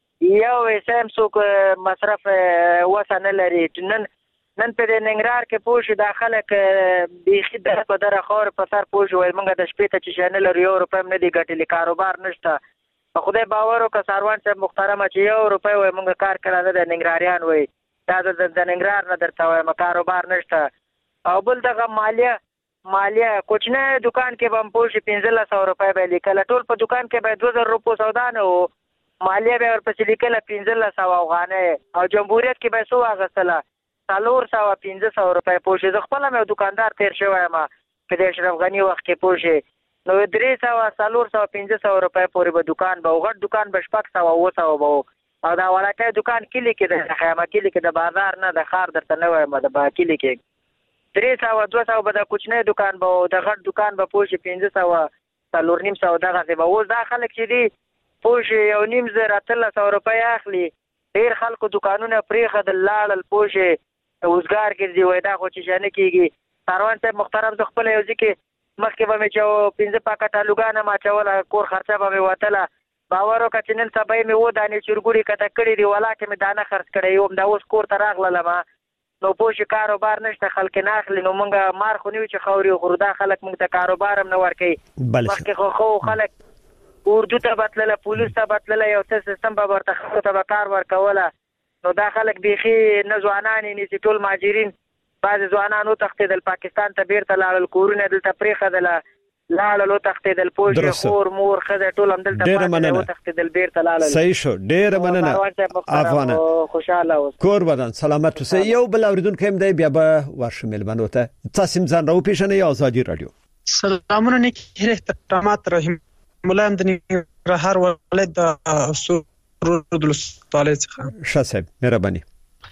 یو پیسه هم څوک مصرف وسه نه لري. نن نن په دې ننګرهار کې پوه شي دا خلک بیخي در په دره خاورې په سر پوه شي وایي موږ د شپې ته چې شی نه لرو، یو روپۍ هم نه دي ګټلي، کاروبار نشته. په خدای باور وکړه ساروان صاحب محترمه چې یو روپۍ وایي موږ کار کړی نه دی، ننګرهاریان وایي دا د ننګرهار نه درته وایم کاروبار نشته. او بل دغه مالیه مالیه کوچنی دکان کې به هم پوه شي پنځلس سوه روپۍ به یې لیکله، ټول په دکان کې به دوه زره روپو سودا نه و، مالیه به ورپسې لیکله پنځلس سوه افغانۍ، او جمهوریت کې به یې څو اخیستله څلور سوه پنځه سوه روپۍ. پوه شي زه خپله مې یو دکاندار تېر شوی یم په دې اشرف غني وخت کې، پوه شي نو درې سوه څلور سوه پنځه سوه روپۍ پورې به دکان به و، غټ دکان به شپږ سوه اووه سوه به و، او دا وړکی دکان کلي کې دی، د خیمه کلي کې د بازار نه د ښار درته نه وایم د کلي کې درې سوه دوه سوه به د کوچنی دکان به و، د غټ دکان به پوه شي پنځه سوه څلور نیم سوه دغسې به. اوس دا خلک چې دي پوه شي یو نیم زر اتلس سوه روپۍ اخلي، ډېر خلکو دکانونه پرېښودل لاړل، پوه شي اوزګار ګرځي، وایي دا خو چې شی نه کېږي. ساروان صاحب محترم زه خپله یو ځای کې مخکې به مې چې پنځه پاکټ الوګانه ما اچوله، کور خرچه به مې وتله، باور وکړه چې نن سبا یې مې اووه دانې چرګوړي کته کړي دي، ولاکې مې دانه خرڅ کړی یم، دا اوس کور ته راغللم نو پوه شي کاروبار نشته، خلک نه اخلي. نو موږ مار خو نه وي چې خاورې وخورو، دا خلک موږ ته کاروبار هم نه ورکوي. مخکې خو خو خلک اردو ته به تلله، پولیس ته به تلله، یو څه سیستم به ورته خلکو ته به کار ورکوله. نو دا خلک بیخي نه ځوانان یې نیسي، ټول مهاجرین بعضې ځوانان وتښتېدل پاکستان ته بیرته لاړل، کورونه دلته پرېښودله لاړل وتښتېدل، پوه شي خور مور ښځه ټول همدلته پاتې وتښتېدل بیرته لاړل. صحیح شو. ډېره مننه افغانه. خوشحاله اوس. کور بدن سلامت اوسئ. یو بل اورېدونکی هم دی، بیا به ورشو مېلمنو ته. تاسو هم ځان راوپېژنئ. ازادي راډیو. سلامونه نیکې احترامات رحیم ملایم د ننګرهار ولایت د سرود ولسوالۍ څخه. ښه صاحب مهرباني.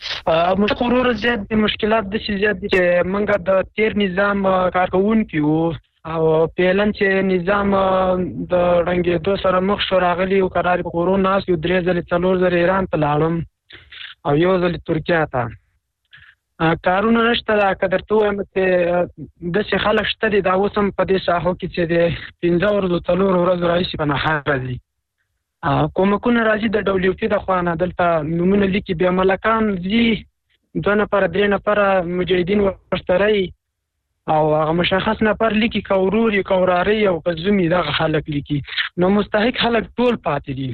موږ ورور زیات دي مشکلات داسې زیات دي چې موږ د تیر نظام کارکوونکي وو، او پیلن چې نظام د ړنګېدو سره مخ شو راغلی او قرار په کورو ناست یو درې ځلې څلور ځلې ایران ته لاړم او یو ځلې ترکیه ته. کارونه نشته، دا که درته ووایم چې داسې خلک شته دي دا اوس هم په دې ساحو کې چې دی پنځه ورځو څلورو ورځو راهیسې په نهار راځي، کومکونه راځي د ډبلیو پي د خوا نه، دلته نومونه لیکي، بیا ملکان ځي دوه نفره درې نفره مجاهدین ورسره او هغه مشخص نفر لیکي که ورور یې که وراره یې او که زوم یې دغه خلک لیکي، نو مستحق خلک ټول پاتې دي.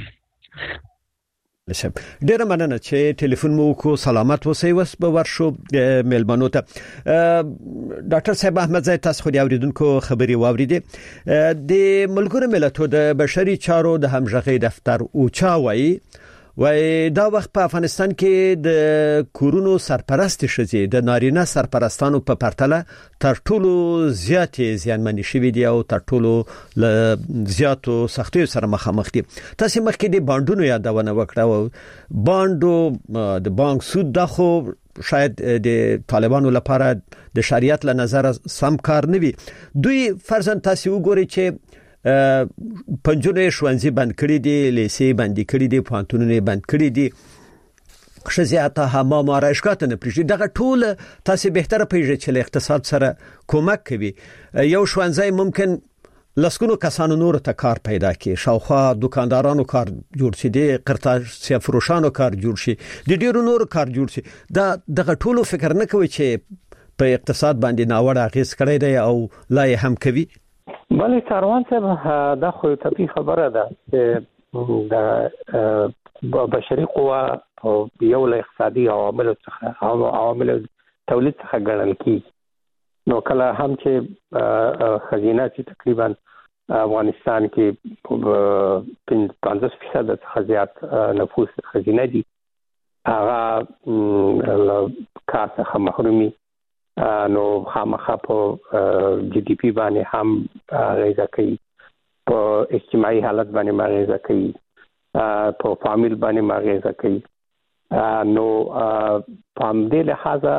ډیره مننه چې ټلیفون مو وکړو. سلامت اوسئ. اوس به ورشو مېلمنو ته. ډاکټر صاحب احمد زی تاسو خو د اوریدونکو خبرې واوریدې. د ملګرو ملتونو د بشري چارو د همغږۍ دفتر اوچا وایي وای دا وخت په افغانستان کې د کورونو سرپرست ښځې د نارینه سرپرستانو په پرتله تر ټولو زیاتې زیانمنې شوي دي او تر ټولو له زیاتو سختیو سره مخامخ دي. تاسو مخکې د بانډونو یادونه وکړه او بانډو د بانک سود دا خو شاید د طالبانو لپاره د شریعت له نظر سم کار نه وي. دوی فرضاً تاسو وګورئ چې پنځونه شوانزي بند کړی دي، لیسې بند کړی دي، پانتونونه بند کړی دي، خصياته حمام او راشګات نه پریږدي. دغه ټول تاسو بهتره پیژنئ چې اقتصاد سره کومک کوي. یو شوانزي ممکن لسکونو کسانو نور ته کار پیدا کړي، شاوخوا دکاندارانو کار جوړ شي، د قرطاسي فروشانو کار جوړ شي، د ډیرو نور کار جوړ شي. دا دغه ټولو فکر نه کوي چې په اقتصاد باندې ناوړه اغیز کړی دی او لا یې هم کوي؟ بلې ساروان صاحب دا خو طبي خبره ده چې د بشري قوا او یو له اقتصادي عوامل څخه او عوامل تولید څخه ګڼل کیږي. نو کله هم چې خزینه چې تقریبا افغانستان کې پنځه فیصد څخه زیات نفوس خزینه دي، هغه کار څخه محرومي، نو خامخا په جی ډي پی باندې هم اغیزه کوي، په اجتماعي حالت باندې هم اغیزه کوي، په فامیل باندې هم اغیزه کوي. نو په همدې لحاظه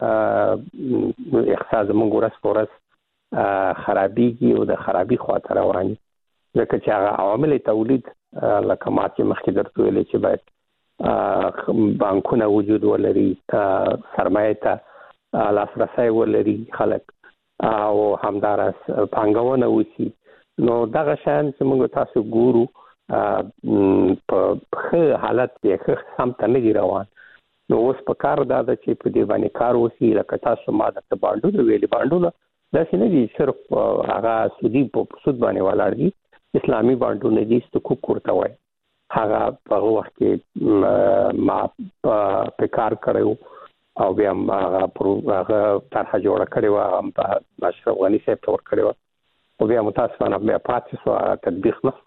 اقتصاد موږ ورځ په ورځ خرابېږي او د خرابي خواته روان دي، ځکه چې هغه عوامل تولید لکه ما چې مخکې درته ویلې چې باید بانکونه وجود ولري، سرمایه ته لاسرسی ولري خلک، او همداراز پانګونه وشي. نو دغه شیان چې موږ تاسو ګورو په ښه حالت کې ښه سمته نه دي روان. نو اوس په کار دا ده چې په دې باندې کار وشي. لکه تاسو ما درته بانډونه ویلي، بانډونه داسې نه دي صرف هغه سودي په سود باندې ولاړ دي، اسلامي بانډونه دي، صکوک ورته وایي. هغه په هغه وخت کې ما په کار کړی او بیا هغه هغه طرحه جوړه کړې وه، هم په اشرف غني صاحب ته ورکړې وه، خو بیا متاسفانه بیا پاتې شوه، تطبیق نه.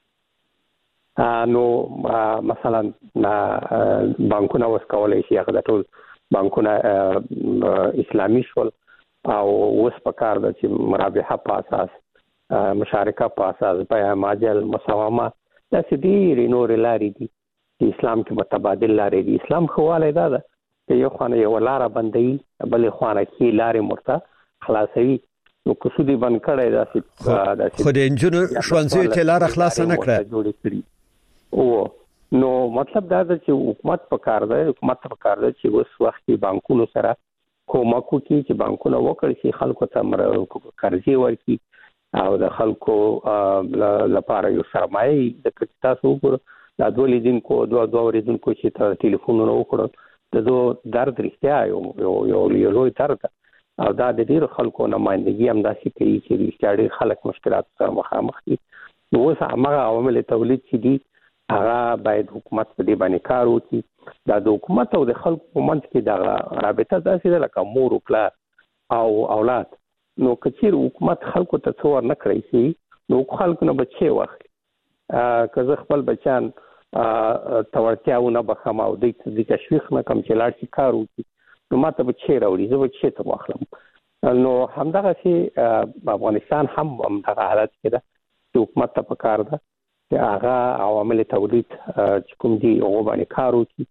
نو مثلا بانکونه اوس کولی شي هغه د ټول بانکونه اسلامي شول، او اوس په کار ده چې مرابحه په اساس، مشارکه په اساس، بیع ماجل، مساومه، داسې ډېرې نورې لارې دي چې اسلام کې متبادل لارې دي. اسلام ښه والی دا ده چې یو خوا نه یوه لاره بندوي، بلې خوا نه ښې لارې مرته خلاصوي. نو که سود یې بند کړی داسې خو د نجونو ښوونځیو ته لاره خلاصه نه کړه جوړې کړي. او نو مطلب دا ده چې حکومت په کار ده حکومت په کار ده چې اوس وخت کې بانکونو سره کومک وکړي چې بانکونه وکړي چې خلکو ته قرضې ورکړي او د خلکو لپاره یو سرمایه د تاسو وګورئ دا دوه لیدونکو دوه دوه ورېدونکو چې ته ټلیفونونه وکړل د دوه درد رښتیا یو یو یو لوی درد او دا د ډېرو خلکو نمایندګي همداسې کوي چې رښتیا ډېر خلک مشکلاتو سره مخامخ دي. نو اوس هماغه عوامل تولید چې دي هغه باید حکومت په دې باندې کار وکړي. دا د حکومت او د خلکو په منځ کې دا رابطه داسې ده لکه مور او پلار او اولاد. نو که چېرې حکومت خلکو ته څه ور نه کړی شي نو خلکو نه به څه واخلي. که زه خپل بچیان ته وړتیا ونه بخم او دوی ته د تشویق نه کړم چې لاړ شي کار وکړي نو ما ته به څه راوړي، زه به څه ته واخلم. نو همدغسې افغانستان هم همدغه حالت کې ده چې حکومت ته په کار ده چې هغه عوامل تولید چې کوم دي هغو باندې کار وکړي،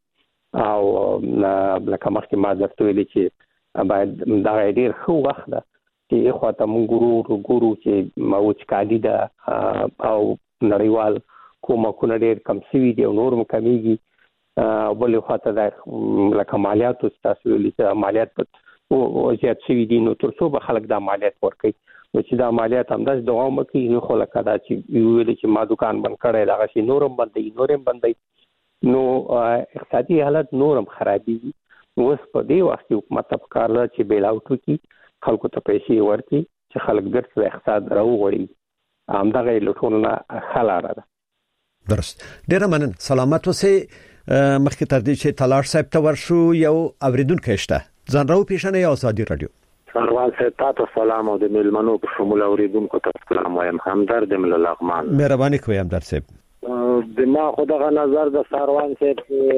او لکه مخکې ما درته ویلي چې باید دغه ډېر ښه وخت ده چې یو خواته موږ ګورو ګورو چې وچکالي ده او نړیوال کومکونه ډېر کم شوي دي او نور هم کمیږي، او بلې خواته دا لکه مالیاتو چې تاسو ویلي چې مالیات په زیات شوي دي، نو تر څو به خلک دا مالیات ورکوي. نو چې دا مالیات همداسې دوام وکړي نو خو لکه دا چې ویلي چې ما دکان بند کړی دغسې نور هم بندوي نور هم بندوي نو اقتصادي حالت نور هم خرابېږي. نو اوس په دې وخت کې حکومت ته پکار ده چې بیل آوټ وکړي، خلکو ته پیسې ورکړي چې خلک بیرته د اقتصاد راوغوړي. همدغه یې له ټولو نه ښه لاره ده. درست، ډېره مننه. سلامت اوسئ. مخکې تر دې چې تلاړ صاحب ته ورشو یو اورېدونکی شته، ځان راوپېژنئ او ازادي راډیو. سروال صاحب تاسو سلام او د میلمنو په شمول اوریدونکو ته سلام وایم. همدرد مل لغمان. مهرباني کوئ همدرد صاحب. د ما خدغه نظر د سروان صاحب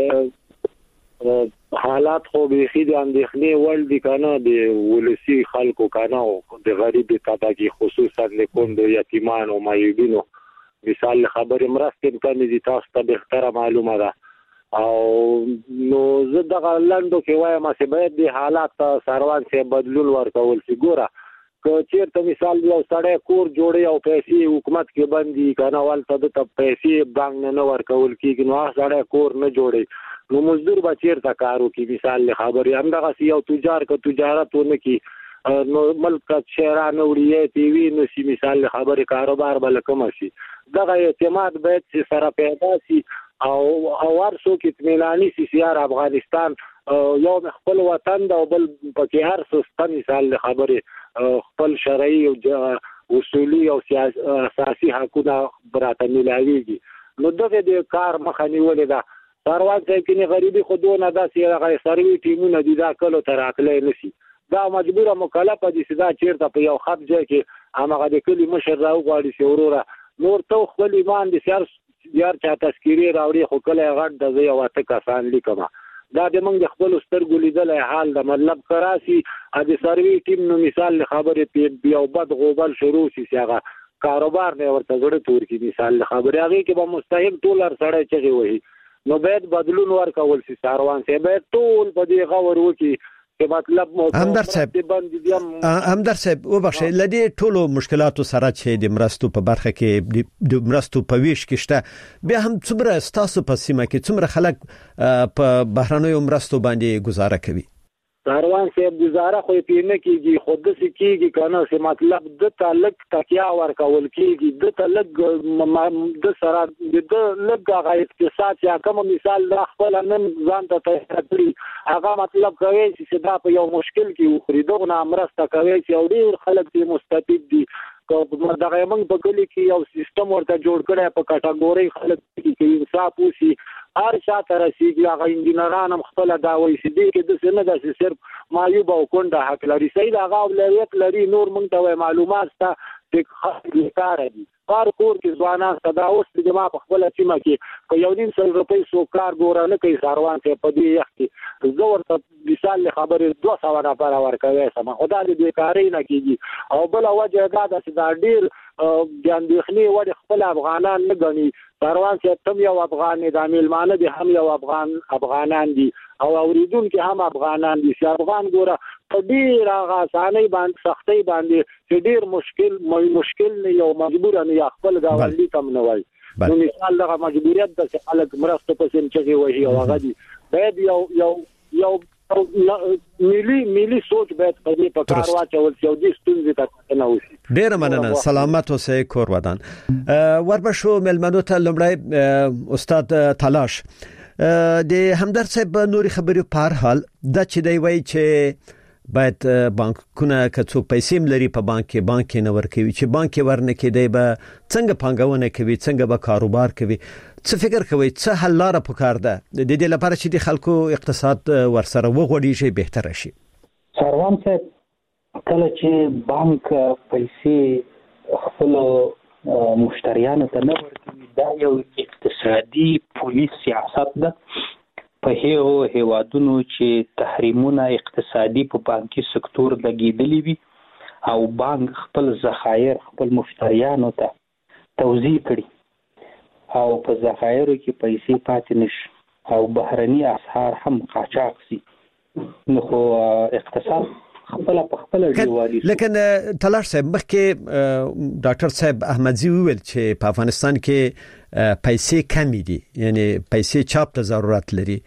حالات خو بيخي د اندېښنې ول دي کنه، د ولسی خلکو کنه او د غریب طبقه خصوصا لیکون د یتیمان او مایوبینو مثال خبرې مرستې کنه دي تاسو ته به معلومه ده. او نو زه دغه لندو کې وایم چې باید د حالات سروان صاحب بدلون ورکول شي. ګوره که چیرته مثال یو سړی کور جوړي او پیسې حکومت کې بندي کنه ولته د پیسې بانک نه ورکول کیږي نو هغه سړی کور نه جوړي نو مزدور به چیرته کار وکړي. مثال خبرې همدغه یو تجار که تجارت ونه کی نو ملک شهرانه وړي تی وی نو سی مثال خبرې کاروبار بل کوم شي. دغه اعتماد باید سره پیدا شي او او ورسو کې اطمینانی سي سیار افغانستان یو خپل وطن دا بل پکې هر څه مثال خبره خپل شرعي او اصولي او سیاسي حقونه براته ملاويږي نو دغه د کار مخه نیولې ده ساروان صاحب کې غریبي خودونه داسې هغه سروي ټیمونه دي دا کله تر اخلي نشي دا مجبوره مکلفه دي چې دا چیرته په یو خط ځای کې هغه د کلی مشر راو غواړي چې وروره نور تو خپل ایمان دي سر یار چا تذکيري راوړي خو کله غټ د زی واته کسان لیکما دا د موږ خپل سترګو لیدل حال د مطلب کراسي د سروي ټیم نو مثال خبره په یو بد غوبل شروع شي هغه کاروبار نه ورته غړ تور کی مثال خبره هغه کې به مستحق ډالر سره چغي وي نو باید بدلون ورکول شي ساروان سي باید ټول په دې غور وکي چې مطلب مو همدار صاحب همدار صاحب وبخښه لدی ټولو مشکلاتو سره چې د مرستو په برخه کې د مرستو په ویش کې شته به هم څومره ستاسو په سیمه کې څومره خلک په بهرانيو مرستو باندې گزاره کوي ساروان صاحب گزاره خو په نه کېږي خود څه کېږي کنه چې مطلب د تعلق تکیا ورکول کېږي د تعلق د سره د لږه غا اقتصاد یا کوم مثال د خپل نن ځان ته تحري هغه مطلب کوي چې دا په یو مشکل کې خریدو نه امرسته کوي چې ډېر خلک دې مستفید دي کوم دغه موږ په کلی کې یو سیستم ورته جوړ کړی په کټګوري خلک کې انصاف وشي هر شاته رسیدي هغه انجنيران هم خپل دا وایي چې دې کې د څه نه د صرف مایوب او کونډه حق لري سید هغه ولایت لري نور موږ ته معلومات ته د خلک کار دي کار کور کې ځوانان صدا اوس د جما په خپل سیمه کې په یو نیم سل روپۍ سو کار ګور نه کوي ساروان ته په دې وخت کې زور ته مثال خبره دوه سو نفر ورکوي سم خدای دې بیکاری نه کیږي او بل وجه دا چې دا ډیر د اندېخنې وړ خپل افغانان نه غني ساروان چې تم یو افغان د میلمانه دي هم یو افغان افغانان دي او اوریدونکو هم افغانان دي چې افغان ګوره په ډیر هغه اسانۍ باندې سختۍ باندې چې ډیر مشکل مشکل نه یو مجبور نه یا خپل گاونډي کم نه وای نو مثال دغه مجبوریت د خلک مرسته پسې چې وایي او هغه دي باید یو یو یو ملي ملي سوچ باید په دې په کار واچول شي او دې ستونزې ته نه وشي ډیر مننه سلامت اوسئ کور ودان وربشو ملمنو ته لمړی استاد تلاش د همدار صاحب نوري خبرې په هر حال د چې دی وای چې باید بانکونه که څوک پیسې لري په بانک کې بانک نه ورکوي چې بانک ورنه کې دی به څنګه پانګونه کوي څنګه به کاروبار کوي څه فکر کوي څه حل لاره پکار ده د دې لپاره چې د خلکو اقتصاد ورسره وغوړي شي بهتر شي سروان صاحب کله چې بانک پیسې خپل مشتریانو ته نه ورکوي دا یو اقتصادي پولیس سیاست ده په هیو هیوادونو چې تحریمونه اقتصادي په بانکي سکتور لګیدلی وي او بانک خپل ذخایر خپل مشتریانو ته توزیع کړي او په ذخایرو کې پیسې پاتې نشي او بهرني اسعار هم قاچاق سي نو خو اقتصاد خپل په خپل دیوالي لیکن تلاش صاحب مخکې ډاکټر صاحب احمدزي ویل چې په افغانستان کې پیسې کمی دي یعنی پیسې چاپ ته ضرورت لري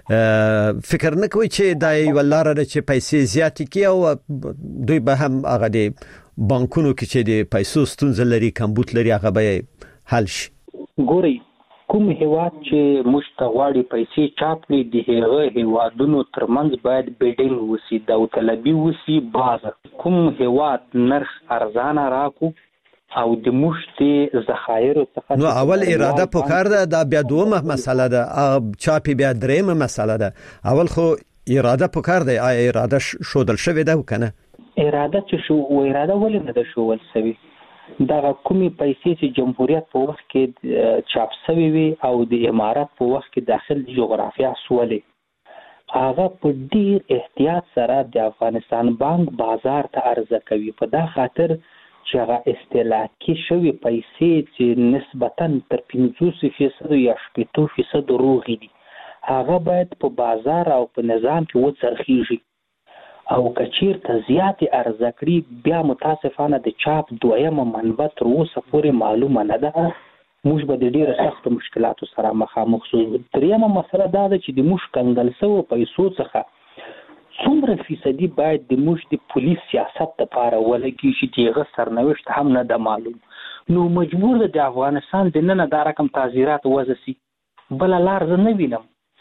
فکر نه کوي چې دا یو لار ده چې پیسې زیات کی او دوی به هم هغه دي بانکونو کې چې د پیسو ستونزې لري کمبود لري هغه به حل شي ګوري کوم هیواد چې مشتغواړي پیسې چاپ کړي د هغه هیوادونو ترمنځ باید بیډینګ وسی دا طلبي وسی باز کوم هیواد نرخ ارزانه راکو او د مشتي ذخایر څخه نو اول اراده پکار ده دا بیا دومه مسله ده چاپی بیا دریمه مسله ده اول خو اراده پکار ده آیا اراده شودل شوی ده کنه اراده چې شو و اراده ولې نه ده شول سوي دا کومي پیسې چې جمهوریت په وخت کې چاپ شوی وي او د امارات په وخت کې داخل جغرافیا سولې هغه په ډیر احتیاط سره د افغانستان بانک بازار ته عرضه کوي په دا خاطر چې هغه استهلاکي شوی پیسې چې نسبتاً تر پنځوس فیصد یا شپږ فیصد روغي دي هغه باید په بازار او په نظام کې وڅرخیږي او کچیر ته زیات ارزه کړي بیا متاسفانه د چاپ دویمه منبع تر اوسه پورې معلومه نه ده موږ به د ډیرو سخت مشکلاتو سره مخامخ شو دریمه مسله دا ده چې د موږ کنګل سوو پیسو څخه څومره فیصدي باید د موږ د پولیس سیاست لپاره ولګي چې دغه سرنوشت هم نه ده معلوم نو مجبور ده د افغانستان د نن دا رقم تعزیرات وځي بل لار زه نه وینم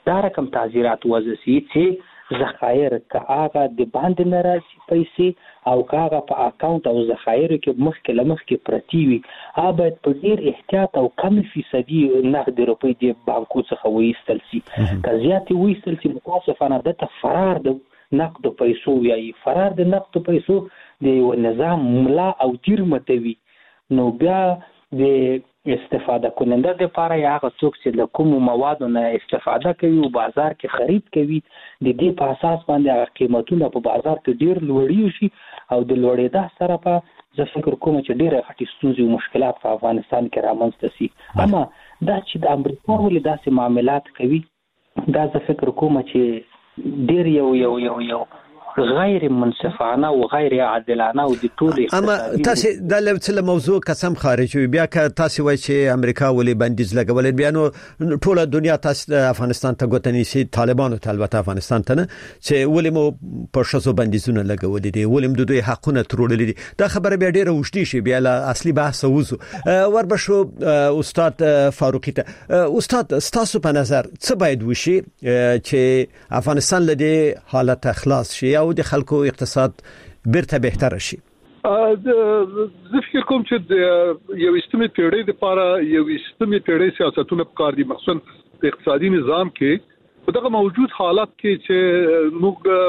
دا رقم تعزیرات وضع سي چې ذخایر که هغه د باندې نه راځي پیسې او که هغه په اکاونټ او ذخایرو کې مخکې له مخکې پرتې وي هغه باید په ډېر احتیاط او کم فیصدي نقد روپۍ د بانکو څخه وایستل شي. که زیاتې وایستل شي متاسفانه دته فرار د نقدو پیسو وایي. فرار د نقدو پیسو د یو نظام ملا او تیر متوي. نو بیا د استفاده کننده د لپاره یا هغه څوک چې له کومو موادو نه استفاده کوي او بازار کې خرید کوي د دې په اساس باندې هغه قیمتونه په بازار کې ډیر لوړی شي او د لوړېدا سره په زه فکر کوم چې ډیره غټي ستونزې او مشکلات په افغانستان کې رامنځته شي. اما دا چې د امریکا ولې داسې معاملات کوي دا زه فکر کوم چې ډیر یو یو یو یو غیر منصفانه او غیر عادلانه او د ټول اما تاسو د لوڅل موضوع قسم خارج وي بیا که تاسو وایي چې امریکا ولې بندیز لګول بیا نو ټول دنیا تاسو د افغانستان ته غوتنی سي طالبانو ته البته افغانستان ته نه چې ولې مو په شاسو بندیزونه لګول دي ولې مو د دوی حقونه ترورل دي دا خبره بیا ډیره وشتي شي بیا له اصلي بحث وځو. وربشو استاد فاروقی ته استاد تاسو په نظر څه باید وشي چې افغانستان له دې حالت خلاص شي او د خلکو اقتصاد بیرته بهتر شي؟ زه فکر کوم چې د یو استمې پیړۍ لپاره یو استمې پیړۍ سیاستونه پکار دي مخصوصا په اقتصادي نظام کې په دغه موجود حالات کې چې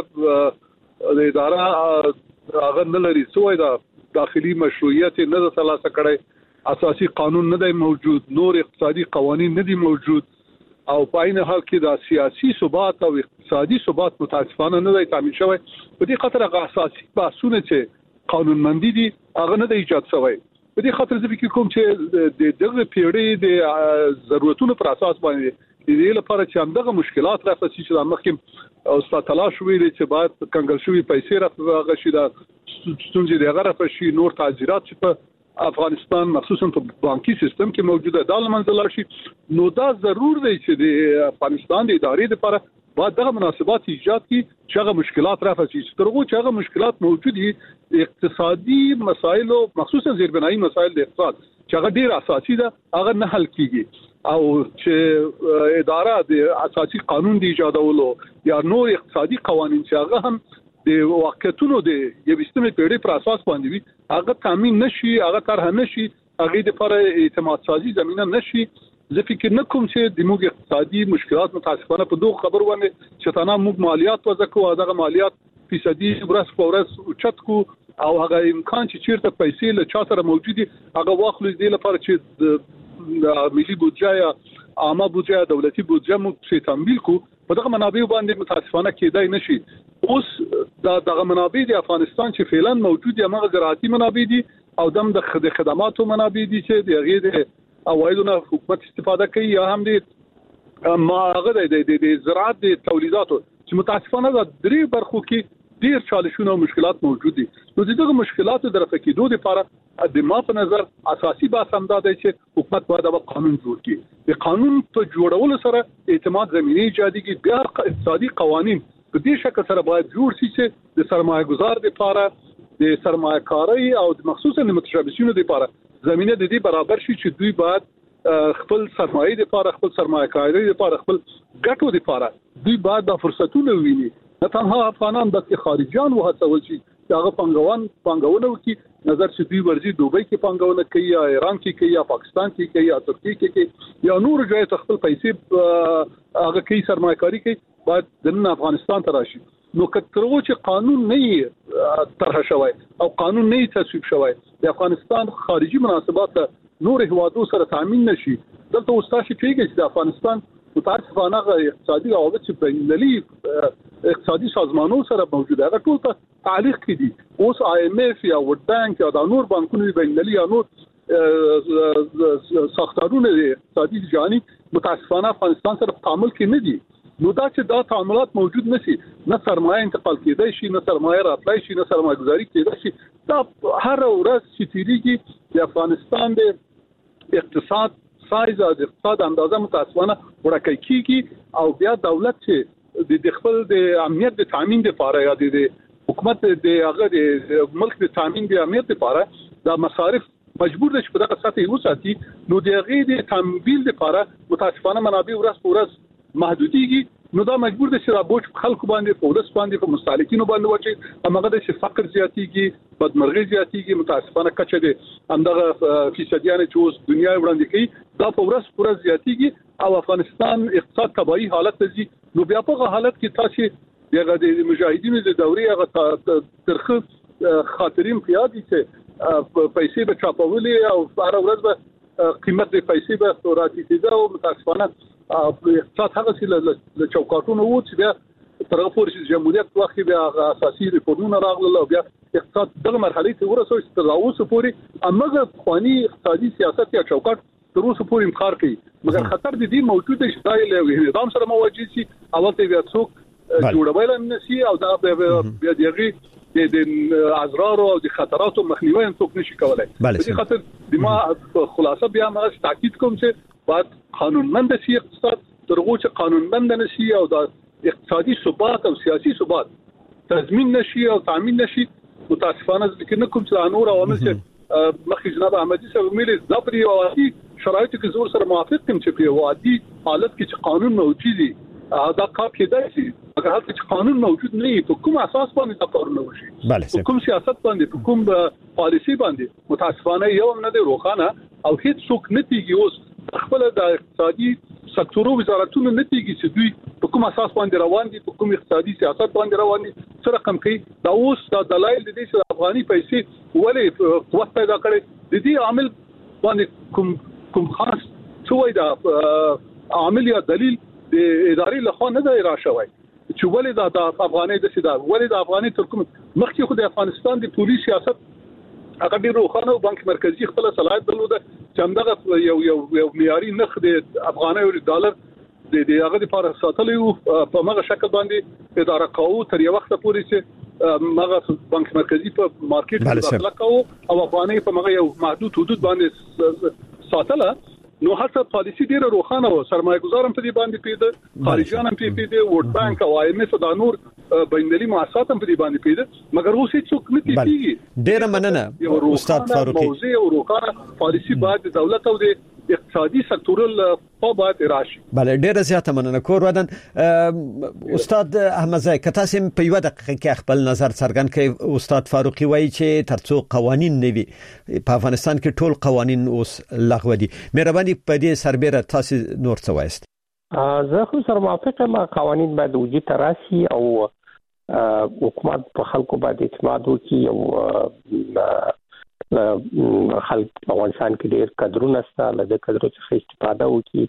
موږ د اداره هغه نه لري سوې دا داخلي مشروعیت نه د ترلاسه کړي اساسي قانون نه دی موجود نور اقتصادي قوانين نه دي موجود او په عین حال کې د سیاسي ثبات او اقتصادي ثبات متاسفانه نه دی تامین شوی. په دې خاطر هغه اساسي بحثونه چې قانونمندي دي هغه نه دی ایجاد شوی. په دې خاطر زه فکر کوم چې د دغه پیړۍ د ضرورتونو پر اساس باندې د دې لپاره چې همدغه مشکلات راځي چې د مخکې او ستاسو تلاش ویلي چې باید کنګل شوی پیسې راغشي د ستونزې د غره په شي نور تعزیرات چې په افغانستان مخصوصا په بانکي سیستم کې موجوده د منځلار شي نو دا ضرور دی چې د افغانستان د ادارې لپاره باید دغه مناسبات ایجاد کړي چې هغه مشکلات راځي ترغو چې هغه مشکلات موجود دي اقتصادي مسایل او مخصوصا زیربنایي مسایل د اقتصاد چې هغه ډیر اساسي ده هغه نه حل کیږي او چې اداره د اساسي قانون دی ایجادولو یا نور اقتصادي قوانين چې هغه هم د واقعیتونو د یو استمې پیړۍ پر اساس باندې وي هغه تامین نشي هغه طرح نشي هغه د پر اعتماد سازي زمينه نشي. زه فکر نه کوم چې د موږ اقتصادي مشکلات متاسفانه په دوه خبر ونه چې تنه موږ مالیات وځکو هغه مالیات فیصدي ورس فورس اوچت کو او هغه امکان چې چیرته پیسې له چا سره موجودي هغه واخلو د لپاره چې د ملي بودجه یا عامه بودجه دولتي بودجه موږ څه تمویل کو په دغه منابع باندې متاسفانه کېدای نشي. اوس دا دغه منابع د افغانستان چې فعلا موجود دي هغه زراعتي منابع دي او دم د خدماتو منابع دي چې د غیر اوایدونه حکومت استفاده کوي یا هم د ماغه د زراعت د تولیداتو چې متاسفانه د درې برخو کې ډیر چالشونه او مشکلات موجود دي. نو دغه مشکلات د رفع کېدو لپاره د ما په نظر اساسي بحث هم دا دی چې حکومت باید د قانون جوړ کړي. د قانون په جوړولو سره اعتماد زمينه ایجادي کې بیا اقتصادي قوانين په دې شکل سره باید جوړ شي چې د سرمایه گذار لپاره د سرمایه کاری او مخصوصا د متشابهینو لپاره زمينه د دې برابر شي چې دوی باید خپل سرمایه لپاره خپل سرمایه کاری لپاره خپل ګټو لپاره دوی باید د فرصتونو ویني. نه تنها افغانان بلکې خارجيان وهڅول شي چې هغه پنګوان پنګونه وکړي نظر چې دوی ورځي دوبۍ کې پنګونه کوي یا ایران کې کوي یا پاکستان کې کوي یا ترکیه کې کوي یا نور ځای ته خپل پیسې هغه کوي سرمایه کاری کوي باید د افغانستان ته راشي. نو کترغو چې قانون نه طرح شوی او قانون نه تصویب شوی د افغانستان خارجي مناسبات نور هوادو سره تامین نشي دلته واستاشي کېږي چې د افغانستان متاسفانه اقتصادي روابط چې بینالمللي اقتصادي سازمانونو سره موجوده هغه ټول ته تعلیق کړي. اوس آی ایم اف یا ورلد بانک یا د نور بانکونو بینالمللي یا نور ساختارونه اقتصادي جهاني متاسفانه افغانستان سره تعامل کې نه دي. نو دا چې دا تعاملات موجود نشي نه سرمایه انتقال کېدای شي نه سرمایه راتلای شي نه سرمایه گذاري کېدای شي دا هر ورځ چې تیریږي د افغانستان د اقتصاد سایز او د اقتصاد اندازه متاسفانه ورکه کیږي او بیا دولت چې د خپل د امنیت د تامین لپاره یا د حکومت د هغه د ملک د تامین د امنیت لپاره د مصارف مجبور دي چې په دغه سطح یو ساتي نو د هغه د تمویل لپاره متاسفانه منابع ورځ په ورځ محدوديږي نو دا مجبور دي چې را بوج خلکو باندې په ولس باندې په مستهلکینو باندې وچی هغه د فقر زیاتیږي بدمرغي زیاتیږي متاسفانه کچه دي همدغه فیصدیانه چې اوس دنیا وړاندې کوي دا په ورځ پر ورځ زیاتیږي او افغانستان اقتصاد تباہي حالت ته ځي نو بیا په حالت کې تاسو دغه د مجاهدینو د دورې هغه ترخه خاطرین پیادي چې پیسې به چاپولې او هر ورځ به قیمت د پیسې به راټیټېده او متاسفانه اقتصاد هغه چې له چوکاټونو وو چې بیا تر هغه پورې چې جمهوریت وخت بیا اساسي ریفورمونه راغله او بیا اقتصاد دغه مرحله ته ورسول چې تر اوسه پورې امغه خواني اقتصادي سیاست یا چوکاټ تر اوسه پورې انکار کوي مګر خطر د دې موجود دی چې د نظام سره مواجه شي اول ته بیا څوک جوړول نه شي او دا بیا دغه د ازرار او د خطراتو مخنیوي څوک نشي کولای په دې خاطر د ما خلاصه بیا ما تاکید کوم چې باید قانونمند شي اقتصاد ترغه چې قانونمند نشي او د اقتصادي ثبات او سیاسي ثبات تضمین نشي او تامین نشي متاسفانه ځکه کوم چې انور عوامل چې مخکې جناب احمدي صاحب ویلي د پری او عادي شرایطو کې زور سره موافق کوم چې په عادي حالت کې چې قانون موجود دی دا کار کېدای شي اگر هغه چې قانون موجود نه وي په کوم اساس باندې دا کار نه وشي په کوم سیاست باندې په کوم پالیسي باندې متاسفانه یو نه دی روخانه او هیڅ څوک نه تیږي اوس خپل د اقتصادي سکتورو وزارتونو نه تیږي چې دوی په کوم اساس باندې روان دي په کوم اقتصادي سیاست باندې روان دي سره کم کوي دا اوس د دلایل د دې چې افغاني پیسې ولې قوت پیدا کړي د دې عامل باندې کوم کوم خاص څه دا عامل یا دلیل د ادارې له خوا نه دی راشوي چې ولې دا د افغاني د سیدا ولې د افغاني تر کوم مخکې خو د افغانستان د پولیس سیاست هغه ډیر روخانه او بانک مرکزی خپل صلاحیت درلوده چې همدغه یو یو یو معیاري نرخ د افغاني او ډالر د د هغه لپاره ساتلې په مغه شکل باندې اداره کوو تر یو وخت پورې چې مغه بانک مرکزی په مارکیټ کې داخله کوو او افغاني په مغه یو محدود حدود باندې ساتله نو هڅه پالیسی ډیره روخانه و سرمایه گذارم په دې باندې پیدا خارجيان هم په دې ورلد بانک او آی ایم اف دا نور بینالمللي مؤسسات هم په دې باندې پیدا مګر اوس هیڅ څوک نه پیږي ډیره مننه استاد فاروقي موضوع او روخانه پالیسی باید د دولت او د اقتصادي سکتورل په باید راشي بله ډیره زیاته مننه کور ودان استاد احمد زای کتاسم په یو دقیقه کې خپل نظر څرګند کړي استاد فاروقي وایي چې ترڅو قوانين نه وي په افغانستان کې ټول قوانين اوس لغوه دي مهرباني په دې سربېره تاسو نور څه وایست زه خو سره موافقه ما قوانين باید وجود راشي او حکومت په خلکو باندې اعتماد وکړي او خلک په افغانستان کې ډېر قدرونه سره له قدرت څخه استفاده وکړي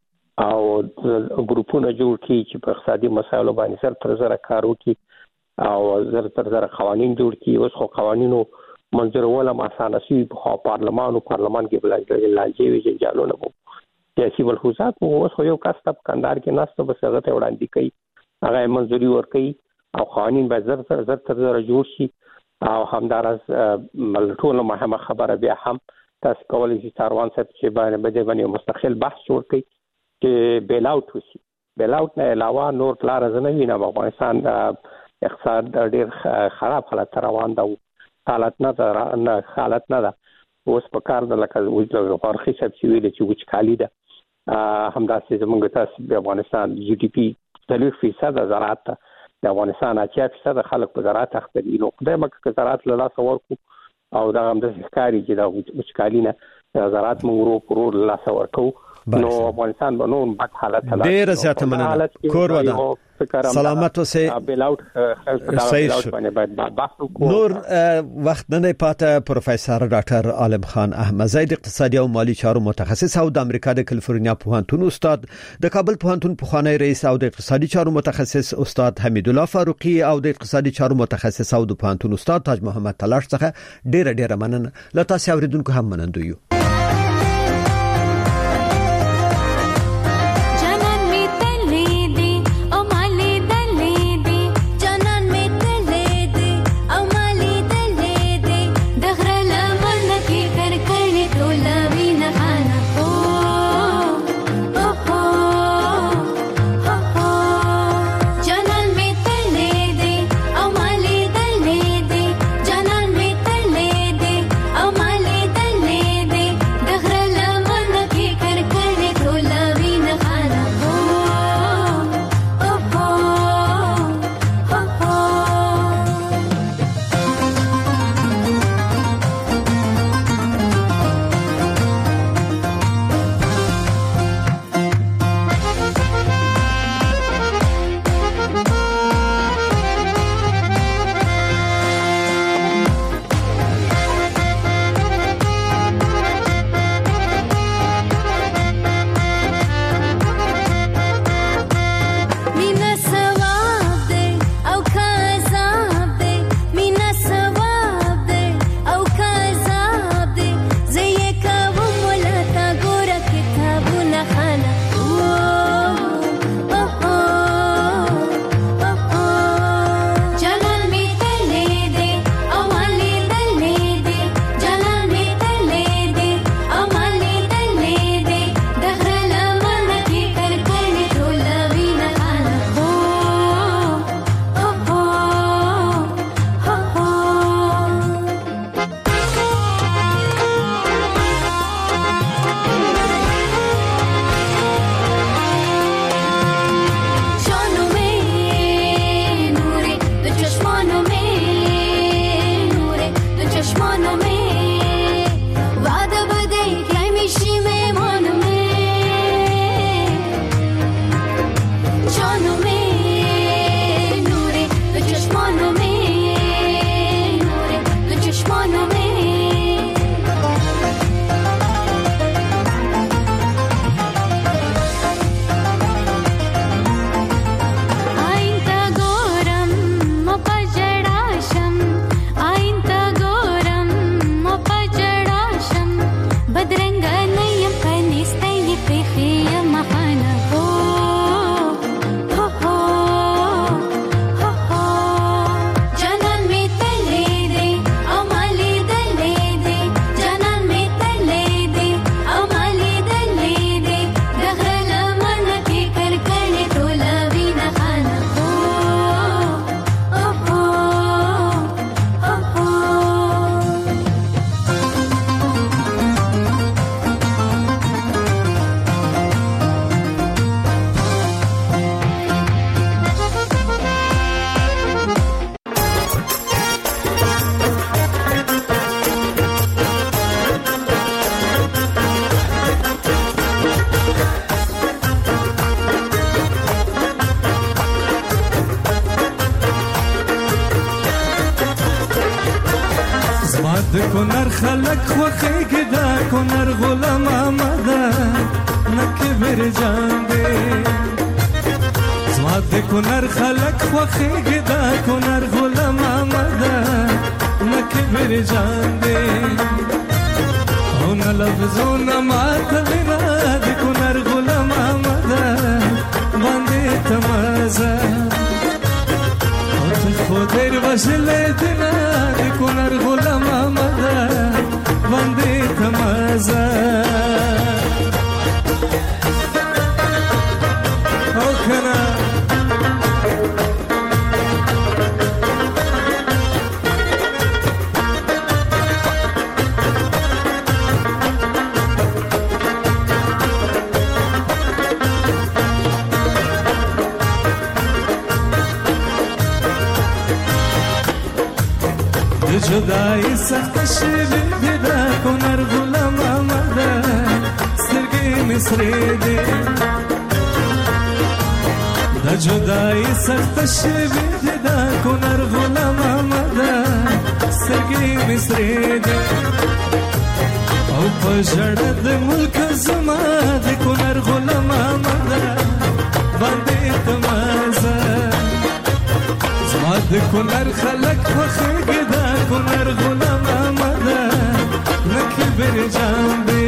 او ګروپونه جوړ کړي چې په اقتصادي مسایلو باندې سر تر سره کار وکړي او زر تر سره قوانين جوړ کړي اوس خو قوانینو منظورول هم اسانه شي په پارلمان او پارلمان کې بلای لانجې وي چې جالونه وو سیاسي ملحوظات اوس خو یو کس په کندهار کې ناست بس هغه ته وړاندې کوي هغه منځوري ورکړي او قوانين به زر تر زر تر سره جوړ شي او همدارس ټول مهمه خبره بیا هم تاسو کولای شئ ساروان صاحب چې باندې بده باندې مستقل بحث جوړ کړئ چې بیل اوټ وشي بیل اوټ نه علاوه نور لار نه وینم افغانستان اقتصاد ډېر خراب حالت روان دی حالت نه نه حالت نه ده اوس په کار د لکه وځو فارخي صاحب چې ویل چې وچکالي ده همداسې زموږ تاسو د افغانستان جی ډي پی ثلاث فیصد زراعت د افغانستان اتیا فیصد خلک په زراعت اخته دي نو خدای مکه زراعت له لاس ورکو او دا هم د ښکاری چې د وچکالي نه زراعت موږ ورو ورو له لاس ورکو نو افغانستان به نو په حالت حالت ډیر زیاته مننه کور ودا سلامت اوسه بیل اوټ نور وخت نه پاته پروفیسور ډاکټر عالم خان احمد زید اقتصادي او مالی چارو متخصص او د امریکا د کالیفورنیا پوهنتون استاد د کابل پوهنتون پخوانی رئیس او د اقتصادي چارو متخصص استاد حمید الله فاروقي او د اقتصادي چارو متخصص او د پوهنتون استاد تاج محمد تلاش څخه ډیر ډیر مننه لته اوریدونکو هم منندو یو د کونر خلک خوخیږي دا کونر غلام آمده نکه بر جان دی زما د کونر خلک خوخیږي دا کونر غلام آمده نکه بر جان دی او نه لفظونه ماته وینا د کونر غلام آمده باندې تمازه خودر وشله دینا دی کنر غلام آمده بنده تمازه او کنه جدائی سخت شوی دا کنر غلام آمده سترگی مصری دی دا جدائی سخت شوی دا کنر غلام آمده سترگی مصری دی او پجرد ملک زما دی کنر غلام آمده بنده تمازه زما دی کنر خلق خوخیگی دا کنر غلام آمده نکی بر جان دی